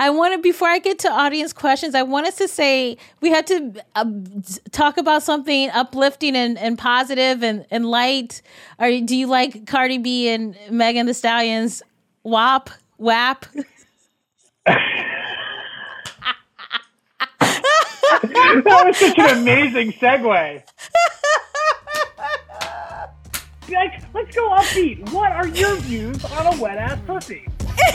I want to, before I get to audience questions, I want us to say we have to talk about something uplifting and positive and light. Or do you like Cardi B and Megan Thee Stallion's WAP? That was such an amazing segue. Like, let's go upbeat. What are your views on a wet ass pussy?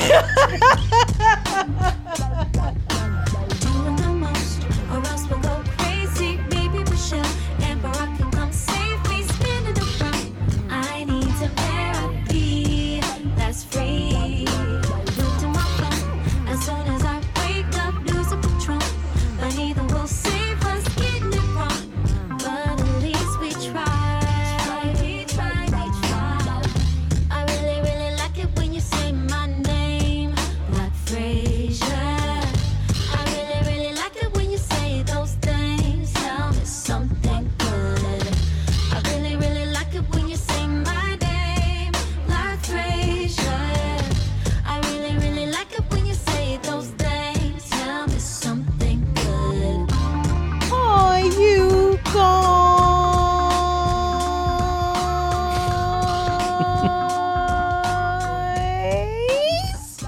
Doing the most, or else we'll go crazy. Maybe Michelle and Barack can come save me. Spinning around, I need some therapy that's free. Look to my phone as soon as I wake up, losing control. But neither will save us getting it wrong. But at least we try. We try. I really, really like it when you say my name, like Frasier. I really, really like it when you say those things. Tell me something good. I really, really like it when you say my name, like Frasier. I really, really like it when you say those things. Tell me something good. Are you guys?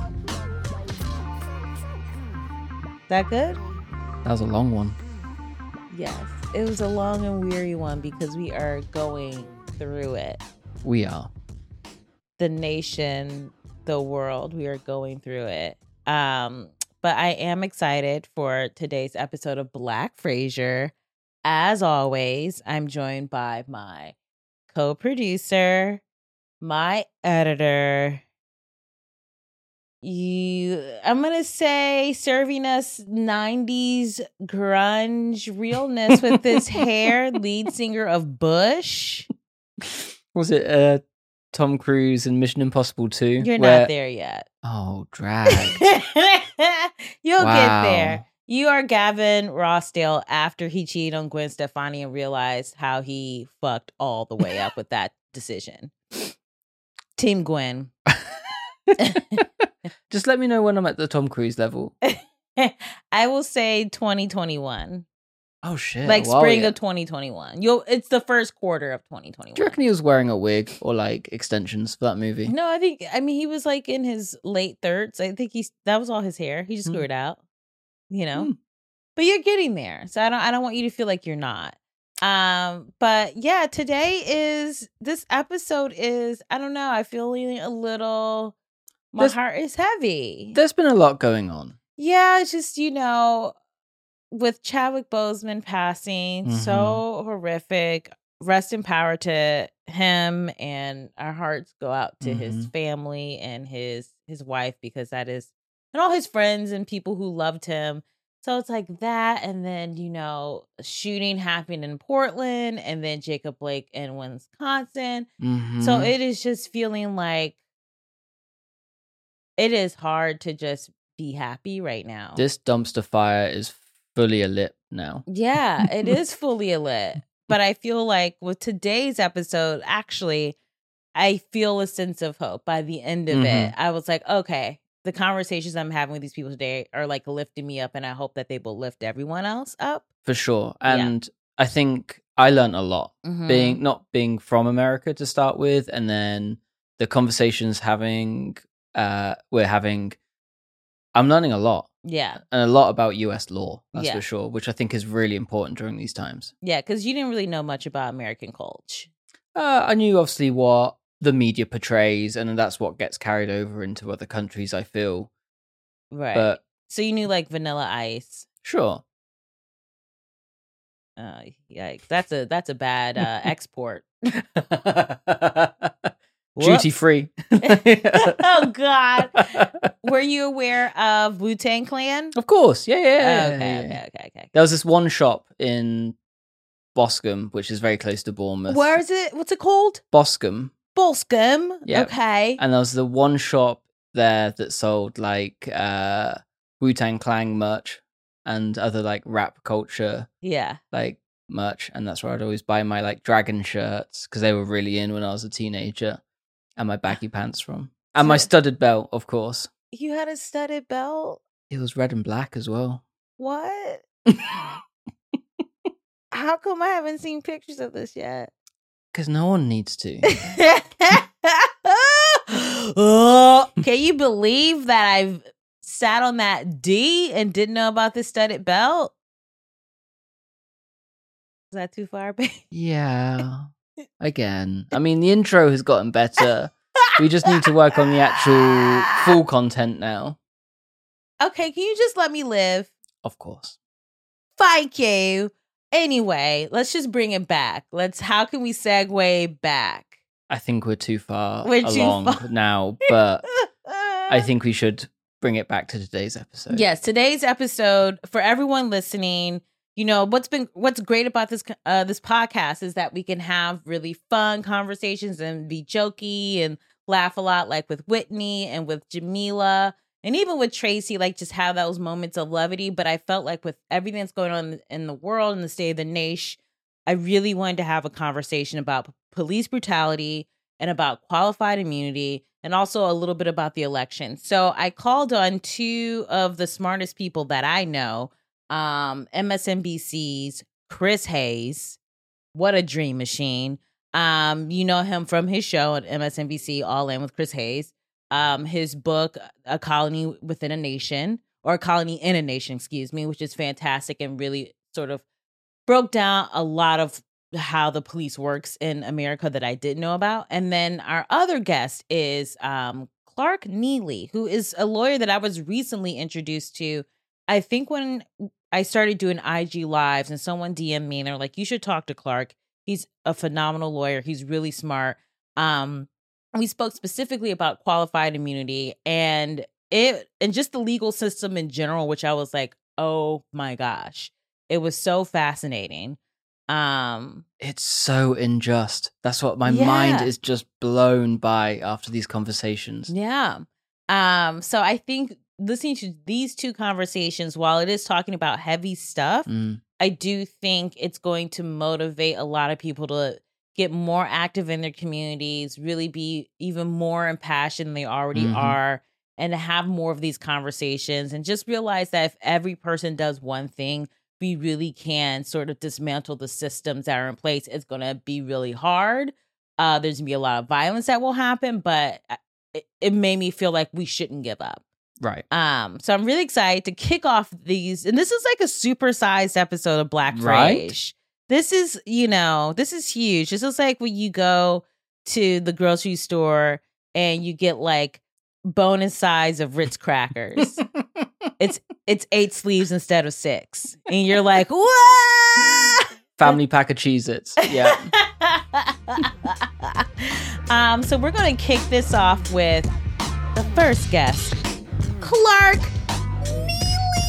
That good? That was a long one. Yes. It was a long and weary one because we are going through it. We are. The nation, the world, we are going through it. But I am excited for today's episode of Black Frasier. As always, I'm joined by my co-producer, my editor. I'm going to say serving us 90s grunge realness with this hair, lead singer of Bush. Was it Tom Cruise in Mission Impossible 2? You're not there yet. Oh, dragged. You'll Wow. get there. You are Gavin Rossdale after he cheated on Gwen Stefani and realized how he fucked all the way up with that decision. Team Gwen. Just let me know when I'm at the Tom Cruise level. I will say 2021. Oh, shit. Like Wow, spring yeah. of 2021. It's the first quarter of 2021. Do you reckon he was wearing a wig or like extensions for that movie? No, I mean he was like in his late 30s. I think that was all his hair. He just grew it out. You know? But you're getting there. So I don't want you to feel like you're not. But yeah, this episode is, I don't know, I feel a little, my heart is heavy. There's been a lot going on. Yeah, it's just, with Chadwick Boseman passing, so horrific. Rest in power to him, and our hearts go out to his family and his wife, because that is, and all his friends and people who loved him. So it's like that, and then, a shooting happened in Portland, and then Jacob Blake in Wisconsin. So it is just feeling like it is hard to just be happy right now. This dumpster fire is fully lit now. Yeah, it is fully lit. But I feel like with today's episode, actually, I feel a sense of hope by the end of it. I was like, okay, the conversations I'm having with these people today are like lifting me up, and I hope that they will lift everyone else up. For sure. And I think I learned a lot not being from America to start with, and then the conversations we're having, I'm learning a lot. Yeah. And a lot about US law, that's Yeah. for sure, which I think is really important during these times. Yeah, because you didn't really know much about American culture. I knew obviously what the media portrays, and that's what gets carried over into other countries, I feel. Right. But so you knew like Vanilla Ice. sure. Yikes. That's a bad export. Duty free. Oh God. Were you aware of Wu-Tang Clan? Of course. Yeah. Okay. There was this one shop in Boscombe, which is very close to Bournemouth. Where is it? What's it called? Boscombe. Boscombe. Yeah. Okay. And there was the one shop there that sold like Wu-Tang Clan merch and other like rap culture like merch, and that's where I'd always buy my like dragon shirts because they were really in when I was a teenager, and my baggy pants from, and my studded belt, of course. You had a studded belt? It was red and black as well. What? How come I haven't seen pictures of this yet? Because no one needs to. Can you believe that I've sat on that D and didn't know about this studded belt? Is that too far, babe? Yeah. Again. I mean, the intro has gotten better. We just need to work on the actual full content now. Okay, can you just let me live? Of course. Thank you. Anyway, let's just bring it back. How can we segue back? I think we're too far along now, but I think we should bring it back to today's episode. Yes, today's episode, for everyone listening, you know, what's great about this podcast is that we can have really fun conversations and be jokey and laugh a lot, like with Whitney and with Jamila. And even with Tracy, like just have those moments of levity. But I felt like with everything that's going on in the world and the state of the nation, I really wanted to have a conversation about police brutality and about qualified immunity and also a little bit about the election. So I called on two of the smartest people that I know, MSNBC's Chris Hayes. What a dream machine. You know him from his show at MSNBC, All In with Chris Hayes. His book, A Colony Within a Nation, or A Colony in a Nation, excuse me, which is fantastic and really sort of broke down a lot of how the police works in America that I didn't know about. And then our other guest is Clark Neily, who is a lawyer that I was recently introduced to. I think when I started doing IG Lives and someone DM'd me and they're like, you should talk to Clark. He's a phenomenal lawyer. He's really smart. We spoke specifically about qualified immunity and just the legal system in general, which I was like, oh my gosh, it was so fascinating. It's so unjust. That's what my mind is just blown by after these conversations. Yeah. So I think listening to these two conversations, while it is talking about heavy stuff, I do think it's going to motivate a lot of people to get more active in their communities, really be even more impassioned than they already are, and to have more of these conversations and just realize that if every person does one thing, we really can sort of dismantle the systems that are in place. It's going to be really hard. There's going to be a lot of violence that will happen, but it made me feel like we shouldn't give up. Right. So I'm really excited to kick off these. And this is like a supersized episode of Black Frage. Right? This is huge. This is like when you go to the grocery store and you get like bonus size of Ritz crackers. It's 8 sleeves instead of 6. And you're like, what? Family pack of Cheez-Its. Yeah. So we're going to kick this off with the first guest, Clark Neily.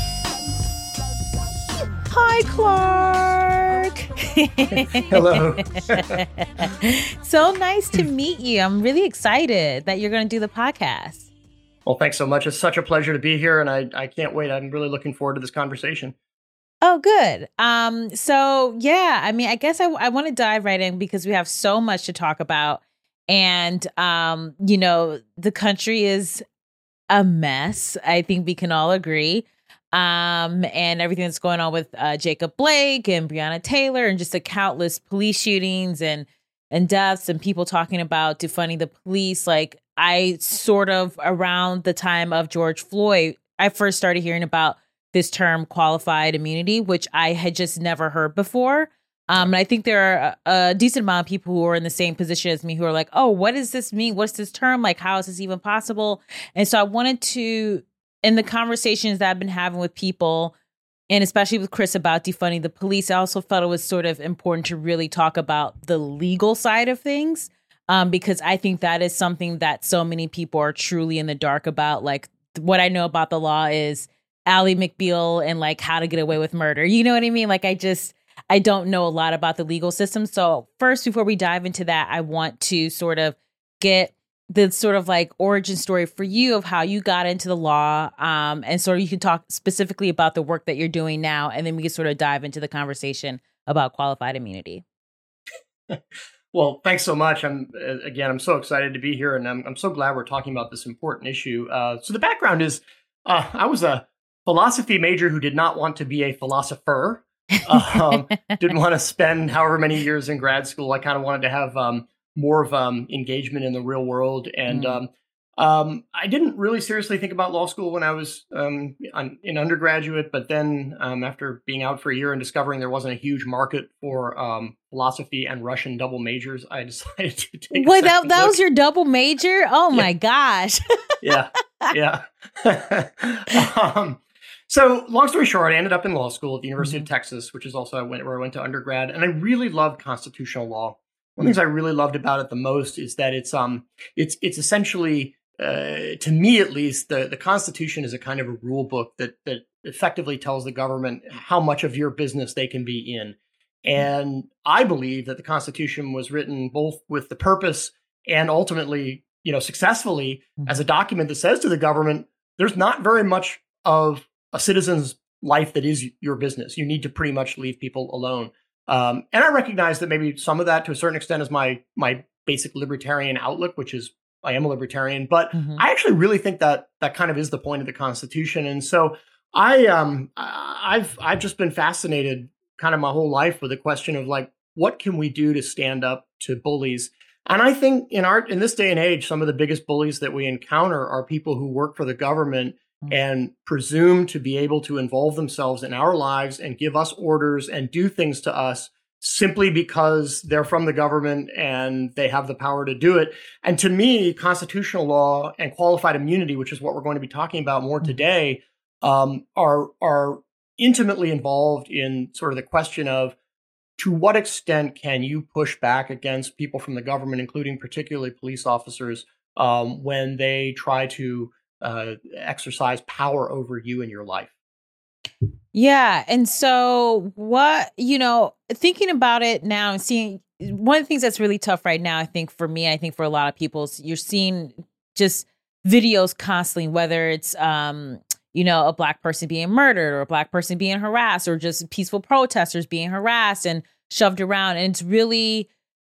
Hi, Clark. Hello. So nice to meet you. I'm really excited that you're going to do the podcast. Well, thanks so much. It's such a pleasure to be here, and I can't wait. I'm really looking forward to this conversation. Oh, good. So yeah, I mean, I guess I want to dive right in because we have so much to talk about. And, you know, the country is a mess. I think we can all agree. And everything that's going on with Jacob Blake and Breonna Taylor and just the countless police shootings and deaths and people talking about defunding the police. Like, I sort of, around the time of George Floyd, I first started hearing about this term qualified immunity, which I had just never heard before. And I think there are a decent amount of people who are in the same position as me who are like, oh, what does this mean? What's this term? Like, how is this even possible? And so I wanted to, in the conversations that I've been having with people, and especially with Chris about defunding the police, I also felt it was sort of important to really talk about the legal side of things. Because I think that is something that so many people are truly in the dark about. Like, what I know about the law is Ally McBeal and like how to get away with murder. You know what I mean? Like, I don't know a lot about the legal system. So first, before we dive into that, I want to sort of get the sort of like origin story for you of how you got into the law. And sort of you can talk specifically about the work that you're doing now. And then we can sort of dive into the conversation about qualified immunity. Well, thanks so much. I'm so excited to be here, and I'm so glad we're talking about this important issue. So the background is, I was a philosophy major who did not want to be a philosopher. Didn't want to spend however many years in grad school. I kind of wanted to have more of engagement in the real world. And I didn't really seriously think about law school when I was in undergraduate. But then after being out for a year and discovering there wasn't a huge market for philosophy and Russian double majors, I decided to take Wait, that was your double major? Oh, my gosh. Yeah. So long story short, I ended up in law school at the University of Texas, which is also where I went to undergrad. And I really loved constitutional law. One of the things I really loved about it the most is that it's essentially, to me at least, the Constitution is a kind of a rule book that effectively tells the government how much of your business they can be in. And I believe that the Constitution was written both with the purpose and ultimately, successfully as a document that says to the government, there's not very much of a citizen's life that is your business. You need to pretty much leave people alone. And I recognize that maybe some of that to a certain extent is my basic libertarian outlook, which is I am a libertarian, but I actually really think that kind of is the point of the Constitution. And so I've just been fascinated kind of my whole life with the question of like, what can we do to stand up to bullies? And I think in this day and age, some of the biggest bullies that we encounter are people who work for the government and presume to be able to involve themselves in our lives and give us orders and do things to us simply because they're from the government and they have the power to do it. And to me, constitutional law and qualified immunity, which is what we're going to be talking about more today, are intimately involved in sort of the question of to what extent can you push back against people from the government, including particularly police officers, when they try to exercise power over you in your life. Yeah. And so thinking about it now and seeing one of the things that's really tough right now, I think for me, I think for a lot of people, you're seeing just videos constantly, whether it's, a Black person being murdered or a Black person being harassed or just peaceful protesters being harassed and shoved around. And it's really,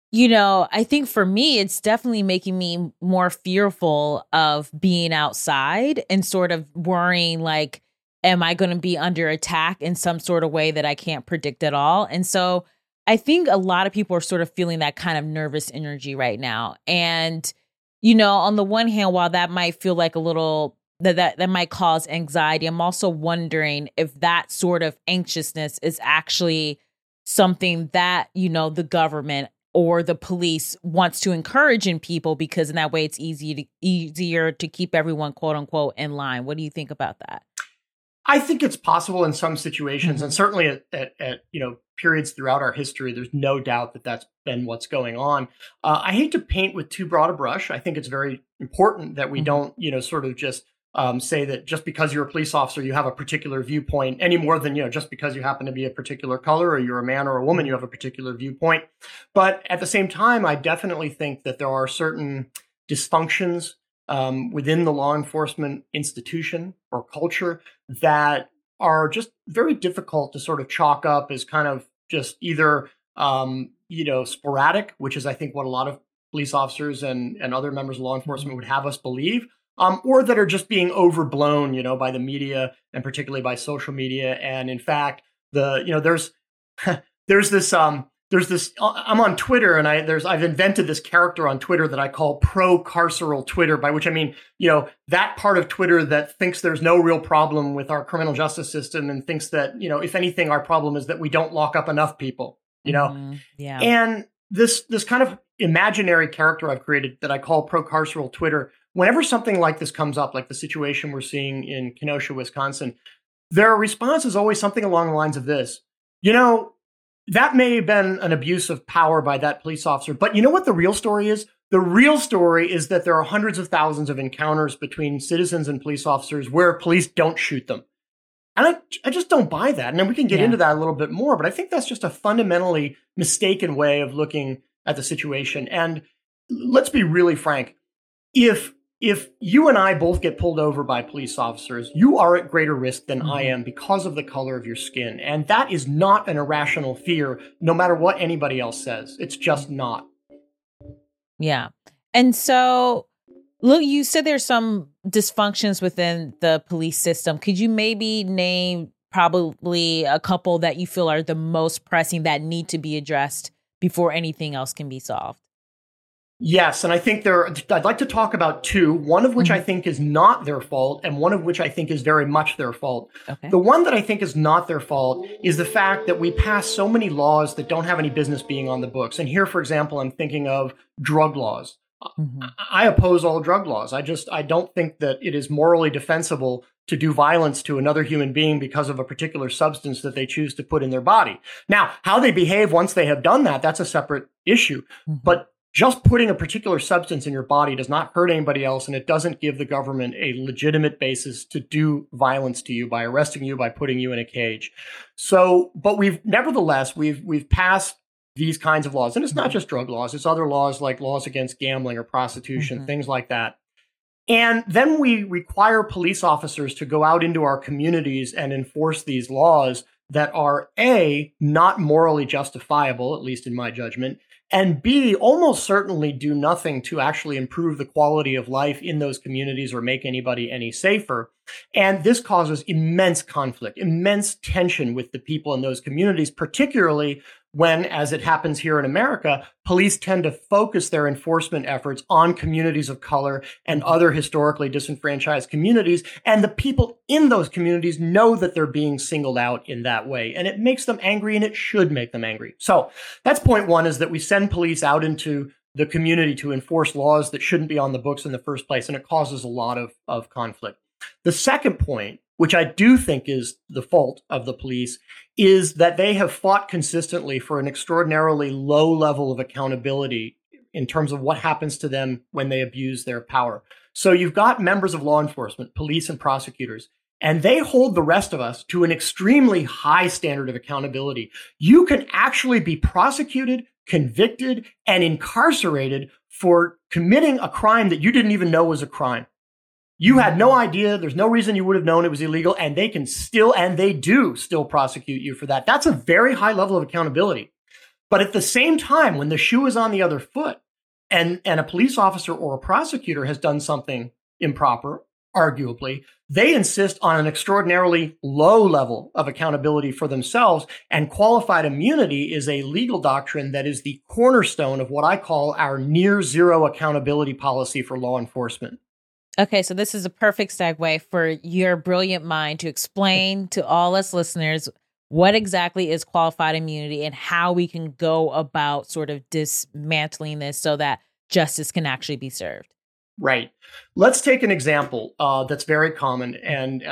I think for me, it's definitely making me more fearful of being outside and sort of worrying, like, am I going to be under attack in some sort of way that I can't predict at all? And so I think a lot of people are sort of feeling that kind of nervous energy right now. And, on the one hand, while that might feel like a little that might cause anxiety, I'm also wondering if that sort of anxiousness is actually something that, the government or the police wants to encourage in people, because in that way it's easier to keep everyone, quote unquote, in line. What do you think about that? I think it's possible in some situations, and certainly at periods throughout our history, there's no doubt that that's been what's going on. I hate to paint with too broad a brush. I think it's very important that we don't, sort of just say that just because you're a police officer, you have a particular viewpoint any more than, just because you happen to be a particular color or you're a man or a woman, you have a particular viewpoint. But at the same time, I definitely think that there are certain dysfunctions within the law enforcement institution or culture that are just very difficult to sort of chalk up as kind of just either, sporadic, which is, I think, what a lot of police officers and other members of law enforcement would have us believe, or that are just being overblown, by the media and particularly by social media. And in fact, there's this, I'm on Twitter and I've invented this character on Twitter that I call pro-carceral Twitter, by which I mean, that part of Twitter that thinks there's no real problem with our criminal justice system and thinks that, if anything, our problem is that we don't lock up enough people, Yeah. And this kind of imaginary character I've created that I call pro-carceral Twitter, whenever something like this comes up, like the situation we're seeing in Kenosha, Wisconsin, their response is always something along the lines of this. That may have been an abuse of power by that police officer, but you know what the real story is? The real story is that there are hundreds of thousands of encounters between citizens and police officers where police don't shoot them. And I just don't buy that. And then we can get into that a little bit more, but I think that's just a fundamentally mistaken way of looking at the situation. And let's be really frank. If you and I both get pulled over by police officers, you are at greater risk than I am because of the color of your skin. And that is not an irrational fear, no matter what anybody else says. It's just not. Yeah. And so Look, you said there's some dysfunctions within the police system. Could you maybe name probably a couple that you feel are the most pressing that need to be addressed before anything else can be solved? Yes, and I think I'd like to talk about two, one of which I think is not their fault, and one of which I think is very much their fault. Okay. The one that I think is not their fault is the fact that we pass so many laws that don't have any business being on the books. And here, for example, I'm thinking of drug laws. I oppose all drug laws. I don't think that it is morally defensible to do violence to another human being because of a particular substance that they choose to put in their body. Now, how they behave once they have done that, that's a separate issue. But just putting a particular substance in your body does not hurt anybody else, and it doesn't give the government a legitimate basis to do violence to you by arresting you, by putting you in a cage. So, but we've passed these kinds of laws, and it's not just drug laws, it's other laws like laws against gambling or prostitution, things like that. And then we require police officers to go out into our communities and enforce these laws that are A, not morally justifiable, at least in my judgment, and B, almost certainly do nothing to actually improve the quality of life in those communities or make anybody any safer. And this causes immense conflict, immense tension with the people in those communities, particularly when, as it happens here in America, police tend to focus their enforcement efforts on communities of color and other historically disenfranchised communities. And the people in those communities know that they're being singled out in that way. And it makes them angry, and it should make them angry. So that's point one, is that we send police out into the community to enforce laws that shouldn't be on the books in the first place. And it causes a lot of conflict. The second point, which I do think is the fault of the police, is that they have fought consistently for an extraordinarily low level of accountability in terms of what happens to them when they abuse their power. So you've got members of law enforcement, police and prosecutors, and they hold the rest of us to an extremely high standard of accountability. You can actually be prosecuted, convicted, and incarcerated for committing a crime that you didn't even know was a crime. You had no idea. There's no reason you would have known it was illegal, and they can still, and they do still prosecute you for that. That's a very high level of accountability. But at the same time, when the shoe is on the other foot and a police officer or a prosecutor has done something improper, arguably, they insist on an extraordinarily low level of accountability for themselves. And qualified immunity is a legal doctrine that is the cornerstone of what I call our near zero accountability policy for law enforcement. Okay, so this is a perfect segue for your brilliant mind to explain to all us listeners what exactly is qualified immunity and how we can go about sort of dismantling this so that justice can actually be served. Right. Let's take an example that's very common, and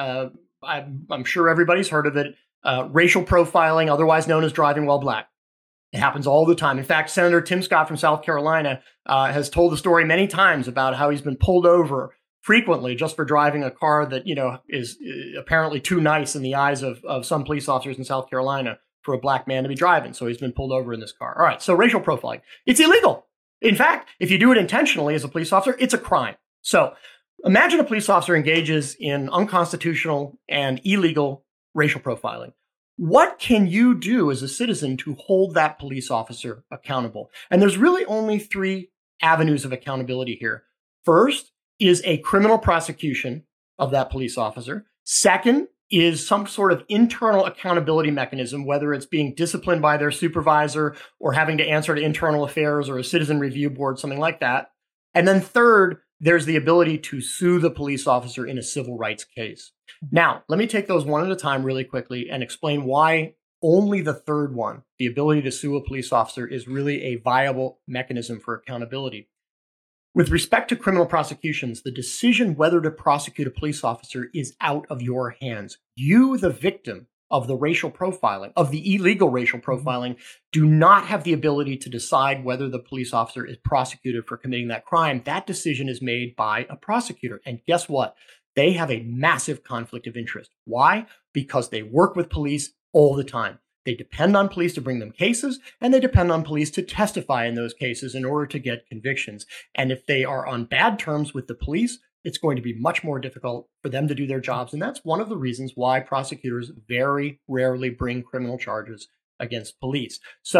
I'm sure everybody's heard of it. Racial profiling, otherwise known as driving while black. It happens all the time. In fact, Senator Tim Scott from South Carolina has told the story many times about how he's been pulled over frequently just for driving a car that, is apparently too nice in the eyes of some police officers in South Carolina for a black man to be driving. So he's been pulled over in this car. All right. So racial profiling, it's illegal. In fact, if you do it intentionally as a police officer, it's a crime. So imagine a police officer engages in unconstitutional and illegal racial profiling. What can you do as a citizen to hold that police officer accountable? And there's really only three avenues of accountability here. First is a criminal prosecution of that police officer. Second is some sort of internal accountability mechanism, whether it's being disciplined by their supervisor or having to answer to internal affairs or a citizen review board, something like that. And then third, there's the ability to sue the police officer in a civil rights case. Now, let me take those one at a time really quickly and explain why only the third one, the ability to sue a police officer, is really a viable mechanism for accountability. With respect to criminal prosecutions, the decision whether to prosecute a police officer is out of your hands. You, the victim of the racial profiling, of the illegal racial profiling, do not have the ability to decide whether the police officer is prosecuted for committing that crime. That decision is made by a prosecutor. And guess what? They have a massive conflict of interest. Why? Because they work with police all the time. They depend on police to bring them cases, and they depend on police to testify in those cases in order to get convictions. And if they are on bad terms with the police, it's going to be much more difficult for them to do their jobs. And that's one of the reasons why prosecutors very rarely bring criminal charges against police. So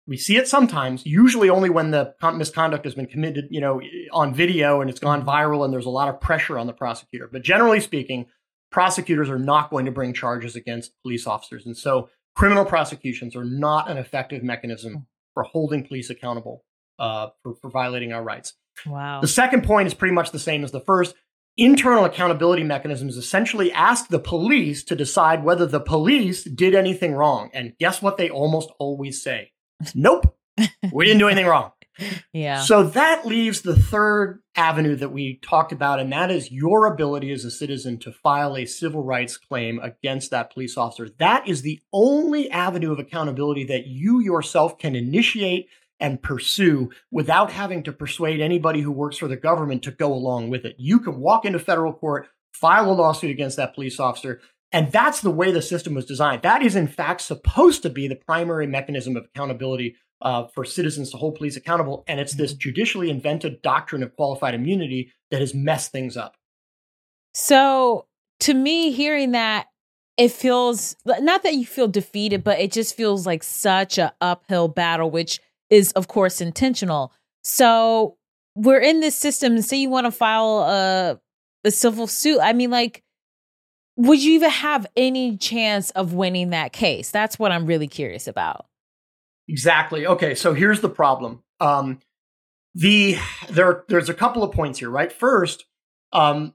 We see it sometimes, usually only when the misconduct has been committed, on video and it's gone viral and there's a lot of pressure on the prosecutor. But generally speaking, prosecutors are not going to bring charges against police officers. And so criminal prosecutions are not an effective mechanism for holding police accountable for violating our rights. Wow. The second point is pretty much the same as the first. Internal accountability mechanisms essentially ask the police to decide whether the police did anything wrong. And guess what they almost always say? Nope, we didn't do anything wrong. Yeah. So that leaves the third avenue that we talked about, and that is your ability as a citizen to file a civil rights claim against that police officer. That is the only avenue of accountability that you yourself can initiate and pursue without having to persuade anybody who works for the government to go along with it. You can walk into federal court, file a lawsuit against that police officer, and that's the way the system was designed. That is, in fact, supposed to be the primary mechanism of accountability for citizens to hold police accountable. And it's this judicially invented doctrine of qualified immunity that has messed things up. So to me, hearing that, it feels not that you feel defeated, but it just feels like such an uphill battle, which is, of course, intentional. So we're in this system, and say you want to file a civil suit. I mean, like, would you even have any chance of winning that case? That's what I'm really curious about. Exactly. Okay, so here's the problem. There's a couple of points here, right? First, I'm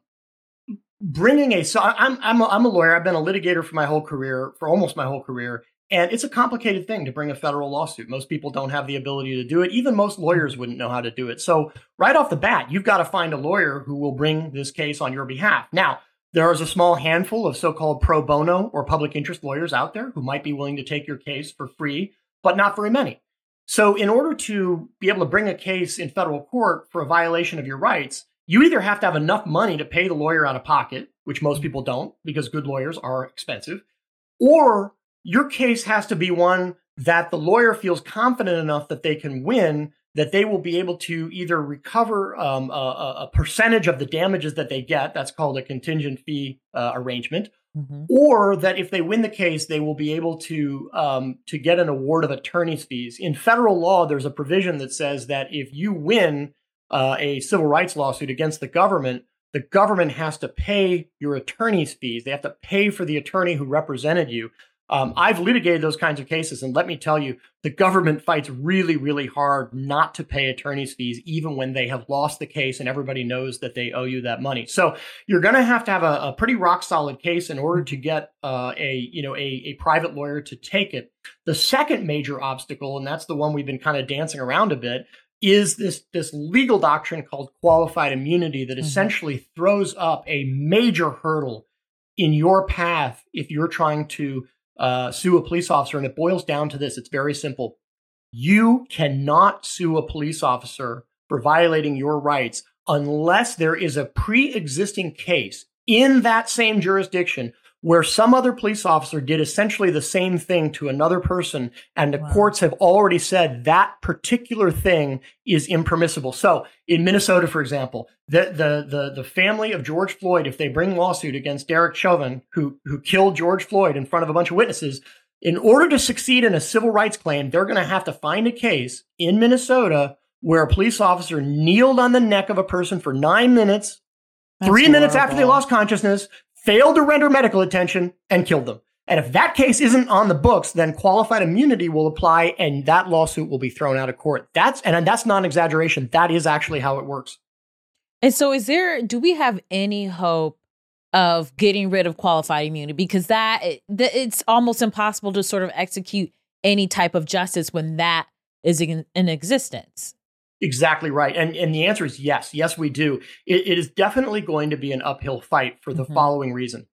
a lawyer. I've been a litigator for almost my whole career, and it's a complicated thing to bring a federal lawsuit. Most people don't have the ability to do it. Even most lawyers wouldn't know how to do it. So right off the bat, you've got to find a lawyer who will bring this case on your behalf. Now, there is a small handful of so-called pro bono or public interest lawyers out there who might be willing to take your case for free, but not very many. So in order to be able to bring a case in federal court for a violation of your rights, you either have to have enough money to pay the lawyer out of pocket, which most people don't because good lawyers are expensive, or your case has to be one that the lawyer feels confident enough that they can win, that they will be able to either recover a percentage of the damages that they get. That's called a contingent fee arrangement. Mm-hmm. Or that if they win the case, they will be able to get an award of attorney's fees. In federal law, there's a provision that says that if you win a civil rights lawsuit against the government has to pay your attorney's fees. They have to pay for the attorney who represented you. I've litigated those kinds of cases, and let me tell you, the government fights really, really hard not to pay attorney's fees, even when they have lost the case and everybody knows that they owe you that money. So you're going to have a pretty rock solid case in order to get a private lawyer to take it. The second major obstacle, and that's the one we've been kind of dancing around a bit, is this legal doctrine called qualified immunity that essentially throws up a major hurdle in your path if you're trying to sue a police officer. And it boils down to this. It's very simple. You cannot sue a police officer for violating your rights unless there is a pre-existing case in that same jurisdiction where some other police officer did essentially the same thing to another person, and the courts have already said that particular thing is impermissible. So in Minnesota, for example, the family of George Floyd, if they bring lawsuit against Derek Chauvin, who killed George Floyd in front of a bunch of witnesses, in order to succeed in a civil rights claim, they're going to have to find a case in Minnesota where a police officer kneeled on the neck of a person for 9 minutes, That's 3 minutes after they lost consciousness, failed to render medical attention, and killed them. And if that case isn't on the books, then qualified immunity will apply and that lawsuit will be thrown out of court. That's not an exaggeration. That is actually how it works. And so do we have any hope of getting rid of qualified immunity? Because it's almost impossible to sort of execute any type of justice when that is in existence. Exactly right. And the answer is yes. Yes, we do. It is definitely going to be an uphill fight for the following reason.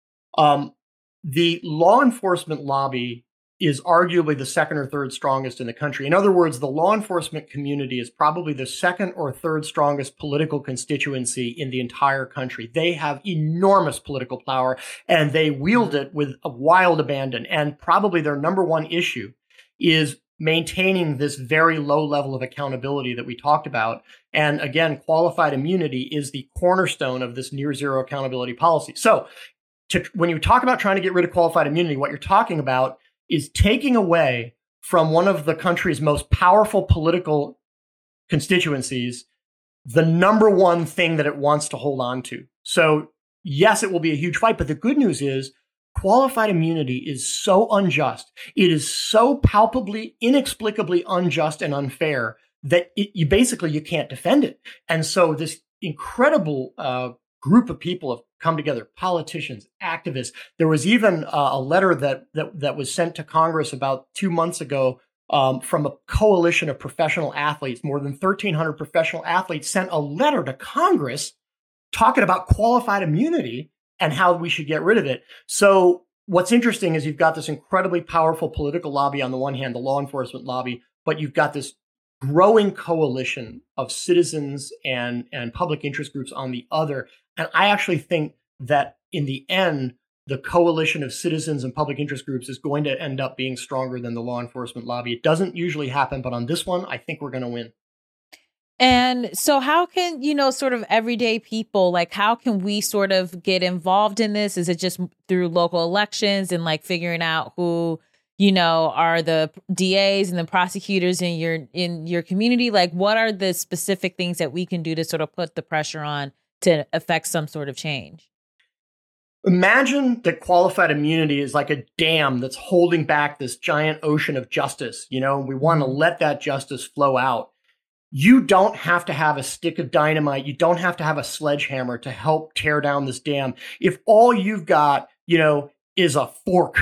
The law enforcement lobby is arguably the second or third strongest in the country. In other words, the law enforcement community is probably the second or third strongest political constituency in the entire country. They have enormous political power and they wield it with a wild abandon. And probably their number one issue is maintaining this very low level of accountability that we talked about. And again, qualified immunity is the cornerstone of this near zero accountability policy. So when you talk about trying to get rid of qualified immunity, what you're talking about is taking away from one of the country's most powerful political constituencies the number one thing that it wants to hold on to. So yes, it will be a huge fight, but the good news is qualified immunity is so unjust. It is so palpably, inexplicably unjust and unfair that you can't defend it. And so this incredible group of people have come together, politicians, activists. There was even a letter that was sent to Congress about 2 months ago from a coalition of professional athletes. More than 1,300 professional athletes sent a letter to Congress talking about qualified immunity and how we should get rid of it. So what's interesting is you've got this incredibly powerful political lobby on the one hand, the law enforcement lobby, but you've got this growing coalition of citizens and public interest groups on the other. And I actually think that in the end, the coalition of citizens and public interest groups is going to end up being stronger than the law enforcement lobby. It doesn't usually happen, but on this one, I think we're going to win. And so how can, sort of everyday people, like how can we sort of get involved in this? Is it just through local elections and like figuring out who, are the DAs and the prosecutors in your community? Like what are the specific things that we can do to sort of put the pressure on to affect some sort of change? Imagine that qualified immunity is like a dam that's holding back this giant ocean of justice. We want to let that justice flow out. You don't have to have a stick of dynamite. You don't have to have a sledgehammer to help tear down this dam. If all you've got, is a fork,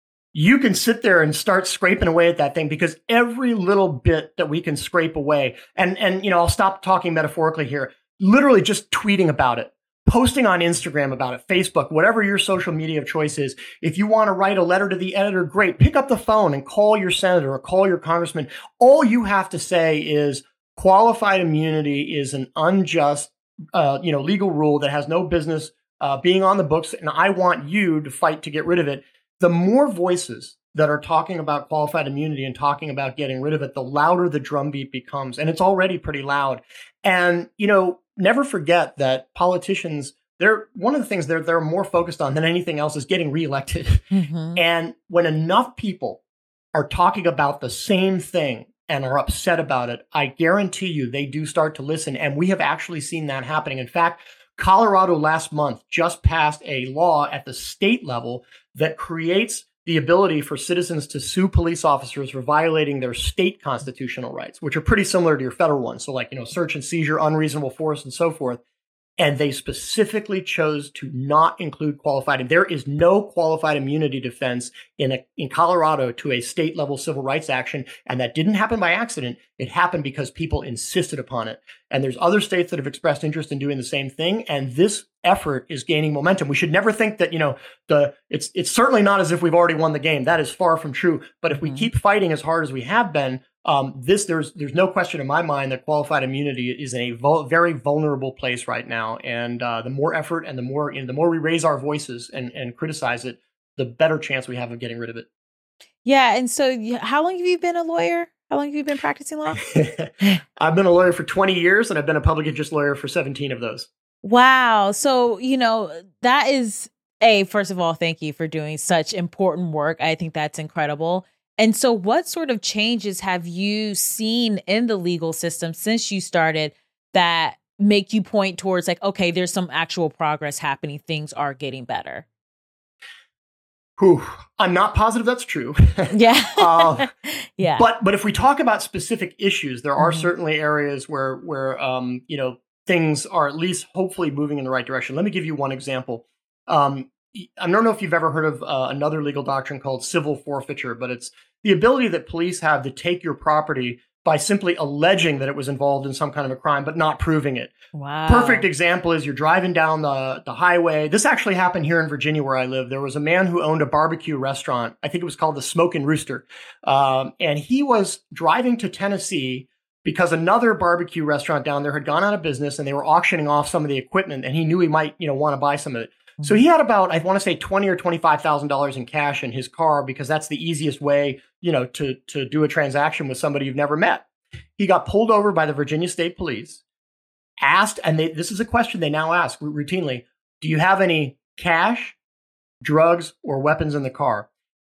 you can sit there and start scraping away at that thing, because every little bit that we can scrape away, and I'll stop talking metaphorically here, literally just tweeting about it, posting on Instagram about it, Facebook, whatever your social media of choice is. If you want to write a letter to the editor, great. Pick up the phone and call your senator or call your congressman. All you have to say is qualified immunity is an unjust, legal rule that has no business being on the books, and I want you to fight to get rid of it. The more voices that are talking about qualified immunity and talking about getting rid of it, the louder the drumbeat becomes, and it's already pretty loud. And never forget that politicians, one of the things they're more focused on than anything else is getting reelected. Mm-hmm. And when enough people are talking about the same thing and are upset about it, I guarantee you they do start to listen. And we have actually seen that happening. In fact, Colorado last month just passed a law at the state level that creates the ability for citizens to sue police officers for violating their state constitutional rights, which are pretty similar to your federal ones. So like, search and seizure, unreasonable force, and so forth. And they specifically chose to not include qualified. And there is no qualified immunity defense in Colorado to a state level civil rights action. And that didn't happen by accident. It happened because people insisted upon it. And there's other states that have expressed interest in doing the same thing. And this effort is gaining momentum. We should never think that, it's certainly not as if we've already won the game. That is far from true. But if we keep fighting as hard as we have been, there's no question in my mind that qualified immunity is in a very vulnerable place right now. And the more effort and the more we raise our voices and criticize it, the better chance we have of getting rid of it. Yeah. And so how long have you been a lawyer? How long have you been practicing law? I've been a lawyer for 20 years and I've been a public interest lawyer for 17 of those. Wow. So, that is first of all, thank you for doing such important work. I think that's incredible. And so what sort of changes have you seen in the legal system since you started that make you point towards like, okay, there's some actual progress happening. Things are getting better. Whew. I'm not positive that's true. Yeah. Yeah. But if we talk about specific issues, there are certainly areas where things are at least hopefully moving in the right direction. Let me give you one example. I don't know if you've ever heard of another legal doctrine called civil forfeiture, but it's the ability that police have to take your property by simply alleging that it was involved in some kind of a crime, but not proving it. Wow. Perfect example is you're driving down the highway. This actually happened here in Virginia where I live. There was a man who owned a barbecue restaurant. I think it was called the Smokin' Rooster. And he was driving to Tennessee because another barbecue restaurant down there had gone out of business and they were auctioning off some of the equipment, and he knew he might, want to buy some of it. So he had about, I want to say $20,000 or $25,000 in cash in his car because that's the easiest way, to do a transaction with somebody you've never met. He got pulled over by the Virginia State Police, asked, and this is a question they now ask routinely, do you have any cash, drugs, or weapons in the car?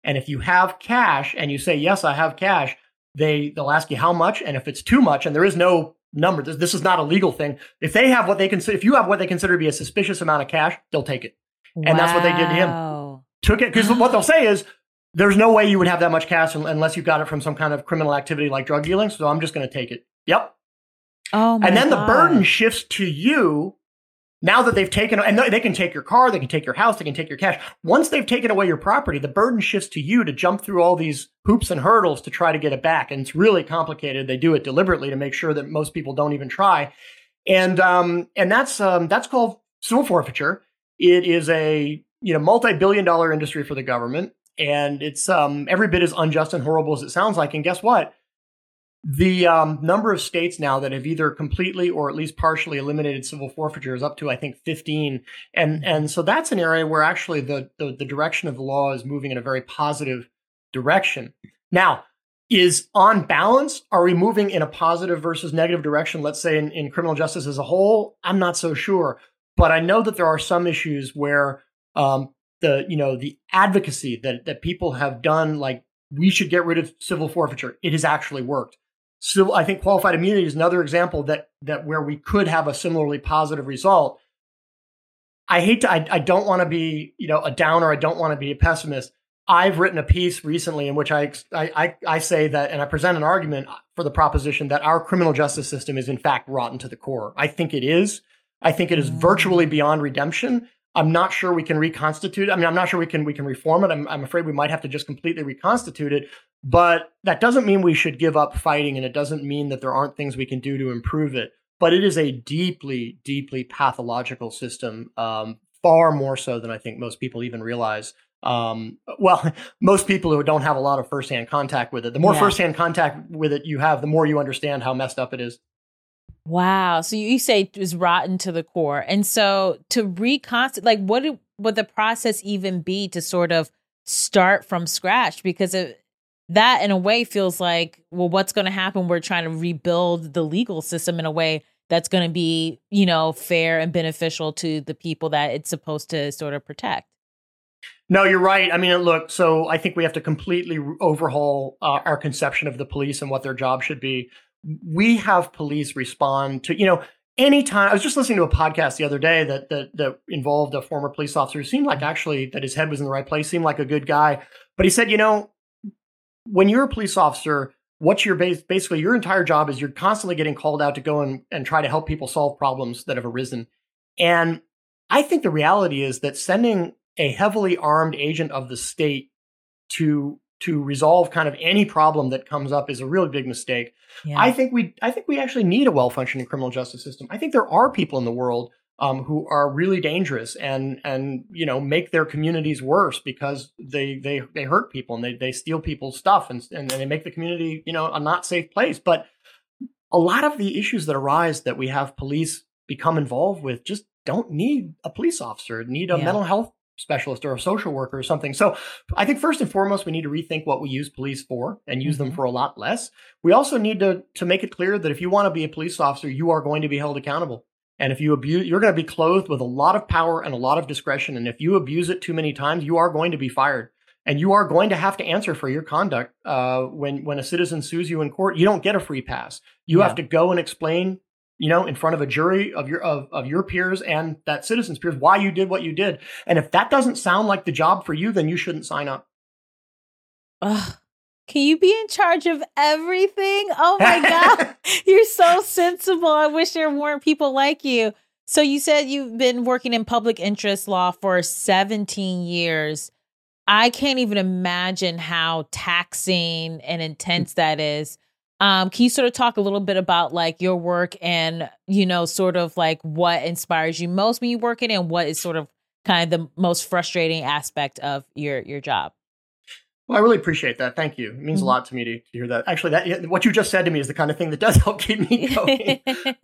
And if you have cash and you say, yes, I have cash, they'll ask you how much. And if it's too much, and there is no number, this is not a legal thing. If you have what they consider to be a suspicious amount of cash, they'll take it. And that's what they did to him. Took it, because what they'll say is, there's no way you would have that much cash unless you got it from some kind of criminal activity like drug dealing. So I'm just going to take it. Yep. Oh, my And then God. the burden shifts to you now that they've taken, and they can take your car, they can take your house, they can take your cash. Once they've taken away your property, the burden shifts to you to jump through all these hoops and hurdles to try to get it back. And it's really complicated. They do it deliberately to make sure that most people don't even try. And that's called civil forfeiture. It is a multi-billion-dollar industry for the government. And it's every bit as unjust and horrible as it sounds like. And guess what? The number of states now that have either completely or at least partially eliminated civil forfeiture is up to, I think, 15. And so that's an area where actually the direction of the law is moving in a very positive direction. Now, is on balance, are we moving in a positive versus negative direction, let's say in criminal justice as a whole? I'm not so sure. But I know that there are some issues where the advocacy that people have done, like we should get rid of civil forfeiture, it has actually worked. So I think qualified immunity is another example that where we could have a similarly positive result. I don't want to be a downer. I don't want to be a pessimist. I've written a piece recently in which I say that, and I present an argument for the proposition that our criminal justice system is in fact rotten to the core. I think it is. I think it is virtually beyond redemption. I'm not sure we can reconstitute it. I mean, I'm not sure we can reform it. I'm afraid we might have to just completely reconstitute it. But that doesn't mean we should give up fighting, and it doesn't mean that there aren't things we can do to improve it. But it is a deeply, deeply pathological system, far more so than I think most people even realize. Most people who don't have a lot of firsthand contact with it. The more firsthand contact with it you have, the more you understand how messed up it is. Wow. So you say it was rotten to the core. And so to reconstitute, like what would the process even be to sort of start from scratch? Because that in a way feels like, well, what's going to happen? We're trying to rebuild the legal system in a way that's going to be, fair and beneficial to the people that it's supposed to sort of protect. No, you're right. I mean, look, so I think we have to completely overhaul our conception of the police and what their job should be. We have police respond to, anytime. I was just listening to a podcast the other day that involved a former police officer who seemed like actually that his head was in the right place, seemed like a good guy. But he said, when you're a police officer, what you're basically your entire job is you're constantly getting called out to go and try to help people solve problems that have arisen. And I think the reality is that sending a heavily armed agent of the state to resolve kind of any problem that comes up is a really big mistake. Yeah. I think we actually need a well-functioning criminal justice system. I think there are people in the world who are really dangerous and make their communities worse because they hurt people and they steal people's stuff and they make the community a not safe place. But a lot of the issues that arise that we have police become involved with just don't need a police officer, need a mental health specialist or a social worker or something. So I think first and foremost, we need to rethink what we use police for and use them for a lot less. We also need to make it clear that if you want to be a police officer, you are going to be held accountable. And if you abuse, you're going to be clothed with a lot of power and a lot of discretion. And if you abuse it too many times, you are going to be fired. And you are going to have to answer for your conduct. When a citizen sues you in court, you don't get a free pass. You have to go and explain in front of a jury of your peers and that citizen's peers, why you did what you did. And if that doesn't sound like the job for you, then you shouldn't sign up. Ugh. Can you be in charge of everything? Oh my God. You're so sensible. I wish there were more people like you. So you said you've been working in public interest law for 17 years. I can't even imagine how taxing and intense that is. Can you sort of talk a little bit about like your work and, sort of like what inspires you most when you work in it and what is sort of kind of the most frustrating aspect of your job? Well, I really appreciate that. Thank you. It means a lot to me to hear that. Actually, what you just said to me is the kind of thing that does help keep me going.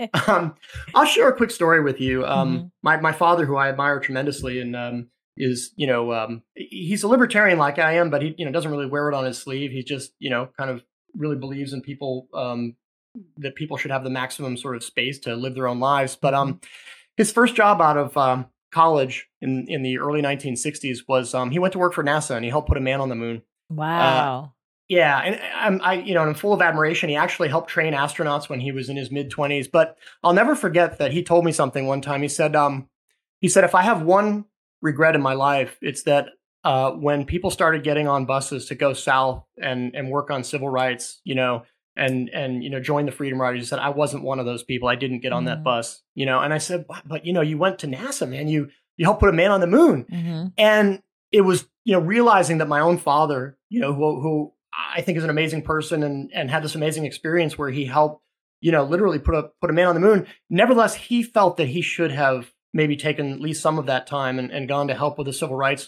I'll share a quick story with you. My father, who I admire tremendously and is, he's a libertarian like I am, but he, doesn't really wear it on his sleeve. He just, kind of really believes in people, that people should have the maximum sort of space to live their own lives. But his first job out of college in the early 1960s was he went to work for NASA and he helped put a man on the moon. Wow. Yeah, and I'm full of admiration. He actually helped train astronauts when he was in his mid-20s. But I'll never forget that he told me something one time. He said, if I have one regret in my life, it's that when people started getting on buses to go south and work on civil rights, and join the Freedom Riders, he said, I wasn't one of those people. I didn't get on that bus, And I said, but you went to NASA, man. You helped put a man on the moon, and it was realizing that my own father, who I think is an amazing person and had this amazing experience where he helped, literally put a man on the moon. Nevertheless, he felt that he should have maybe taken at least some of that time and gone to help with the civil rights,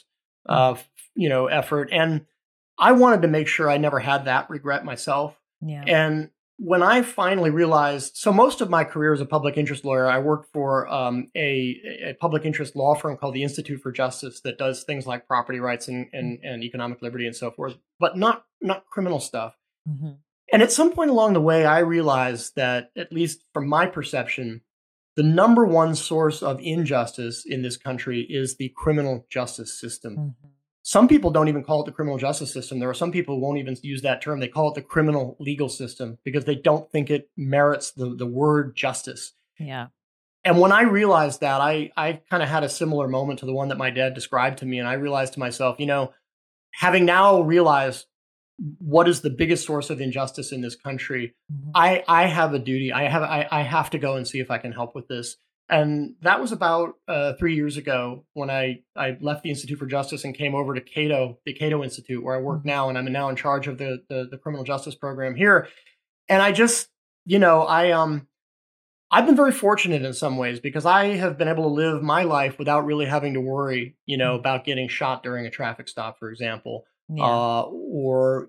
effort. And I wanted to make sure I never had that regret myself. Yeah. And when I finally realized, so most of my career as a public interest lawyer, I worked for a public interest law firm called the Institute for Justice that does things like property rights and economic liberty and so forth, but not criminal stuff. Mm-hmm. And at some point along the way, I realized that, at least from my perception, the number one source of injustice in this country is the criminal justice system. Mm-hmm. Some people don't even call it the criminal justice system. There are some people who won't even use that term. They call it the criminal legal system because they don't think it merits the word justice. Yeah. And when I realized that, I kind of had a similar moment to the one that my dad described to me. And I realized to myself, having now realized what is the biggest source of injustice in this country, I have a duty. I have to go and see if I can help with this. And that was about 3 years ago when I left the Institute for Justice and came over to Cato, the Cato Institute, where I work now, and I'm now in charge of the criminal justice program here. And I just, I've been very fortunate in some ways because I have been able to live my life without really having to worry, about getting shot during a traffic stop, for example, or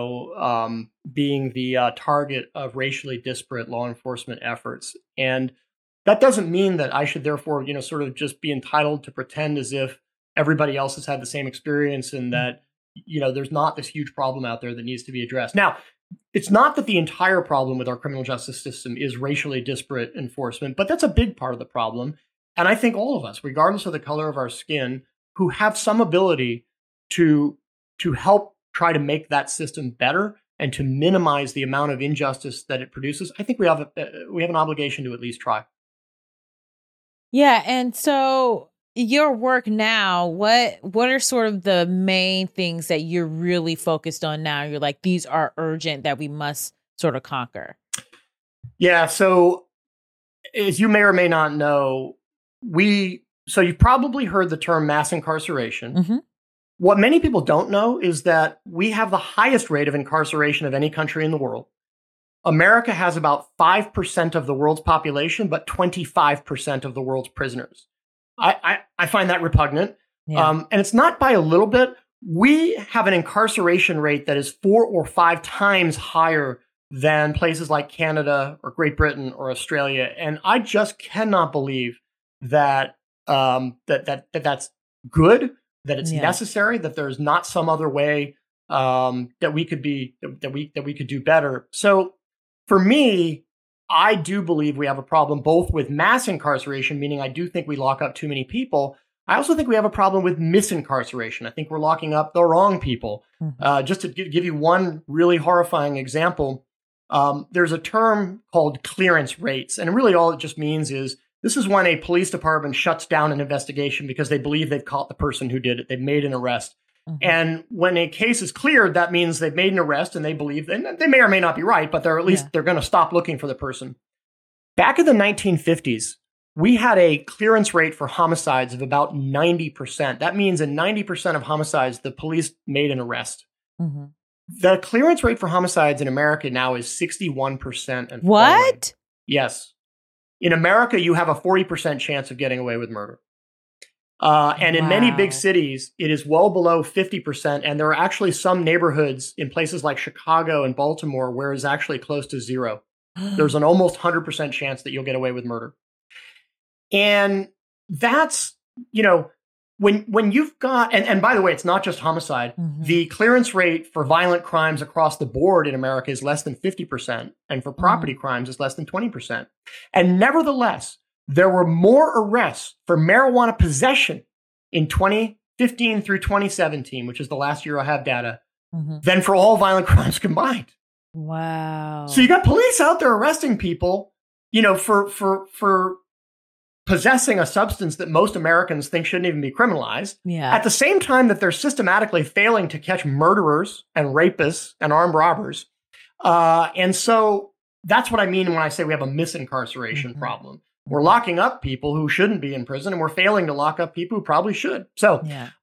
being the target of racially disparate law enforcement efforts. And that doesn't mean that I should therefore, sort of just be entitled to pretend as if everybody else has had the same experience and that, there's not this huge problem out there that needs to be addressed. Now, it's not that the entire problem with our criminal justice system is racially disparate enforcement, but that's a big part of the problem. And I think all of us, regardless of the color of our skin, who have some ability to help try to make that system better and to minimize the amount of injustice that it produces, I think we have an obligation to at least try. Yeah. And so your work now, what are sort of the main things that you're really focused on now? You're like, these are urgent that we must sort of conquer. Yeah. So as you may or may not know, so you've probably heard the term mass incarceration. Mm-hmm. What many people don't know is that we have the highest rate of incarceration of any country in the world. America has about 5% of the world's population, but 25% of the world's prisoners. I find that repugnant. Yeah. And it's not by a little bit. We have an incarceration rate that is 4 or 5 times higher than places like Canada or Great Britain or Australia. And I just cannot believe that that's good, that it's necessary, that there's not some other way that we could do better. So for me, I do believe we have a problem both with mass incarceration, meaning I do think we lock up too many people. I also think we have a problem with misincarceration. I think we're locking up the wrong people. Mm-hmm. Just to give you one really horrifying example, there's a term called clearance rates. And really all it just means is this is when a police department shuts down an investigation because they believe they've caught the person who did it. They've made an arrest. Mm-hmm. And when a case is cleared, that means they've made an arrest and they believe, and they may or may not be right, but they're going to stop looking for the person. Back in the 1950s, we had a clearance rate for homicides of about 90%. That means in 90% of homicides, the police made an arrest. Mm-hmm. The clearance rate for homicides in America now is 61%. And what? Falling. Yes. In America, you have a 40% chance of getting away with murder. And in many big cities, it is well below 50%. And there are actually some neighborhoods in places like Chicago and Baltimore where it's actually close to zero. There's an almost 100% chance that you'll get away with murder. And that's, when you've got, and by the way, it's not just homicide. Mm-hmm. The clearance rate for violent crimes across the board in America is less than 50%. And for property crimes, it's less than 20%. And nevertheless, there were more arrests for marijuana possession in 2015 through 2017, which is the last year I have data, than for all violent crimes combined. Wow. So you got police out there arresting people, for possessing a substance that most Americans think shouldn't even be criminalized. Yeah. At the same time that they're systematically failing to catch murderers and rapists and armed robbers. And so that's what I mean when I say we have a misincarceration problem. We're locking up people who shouldn't be in prison, and we're failing to lock up people who probably should. So,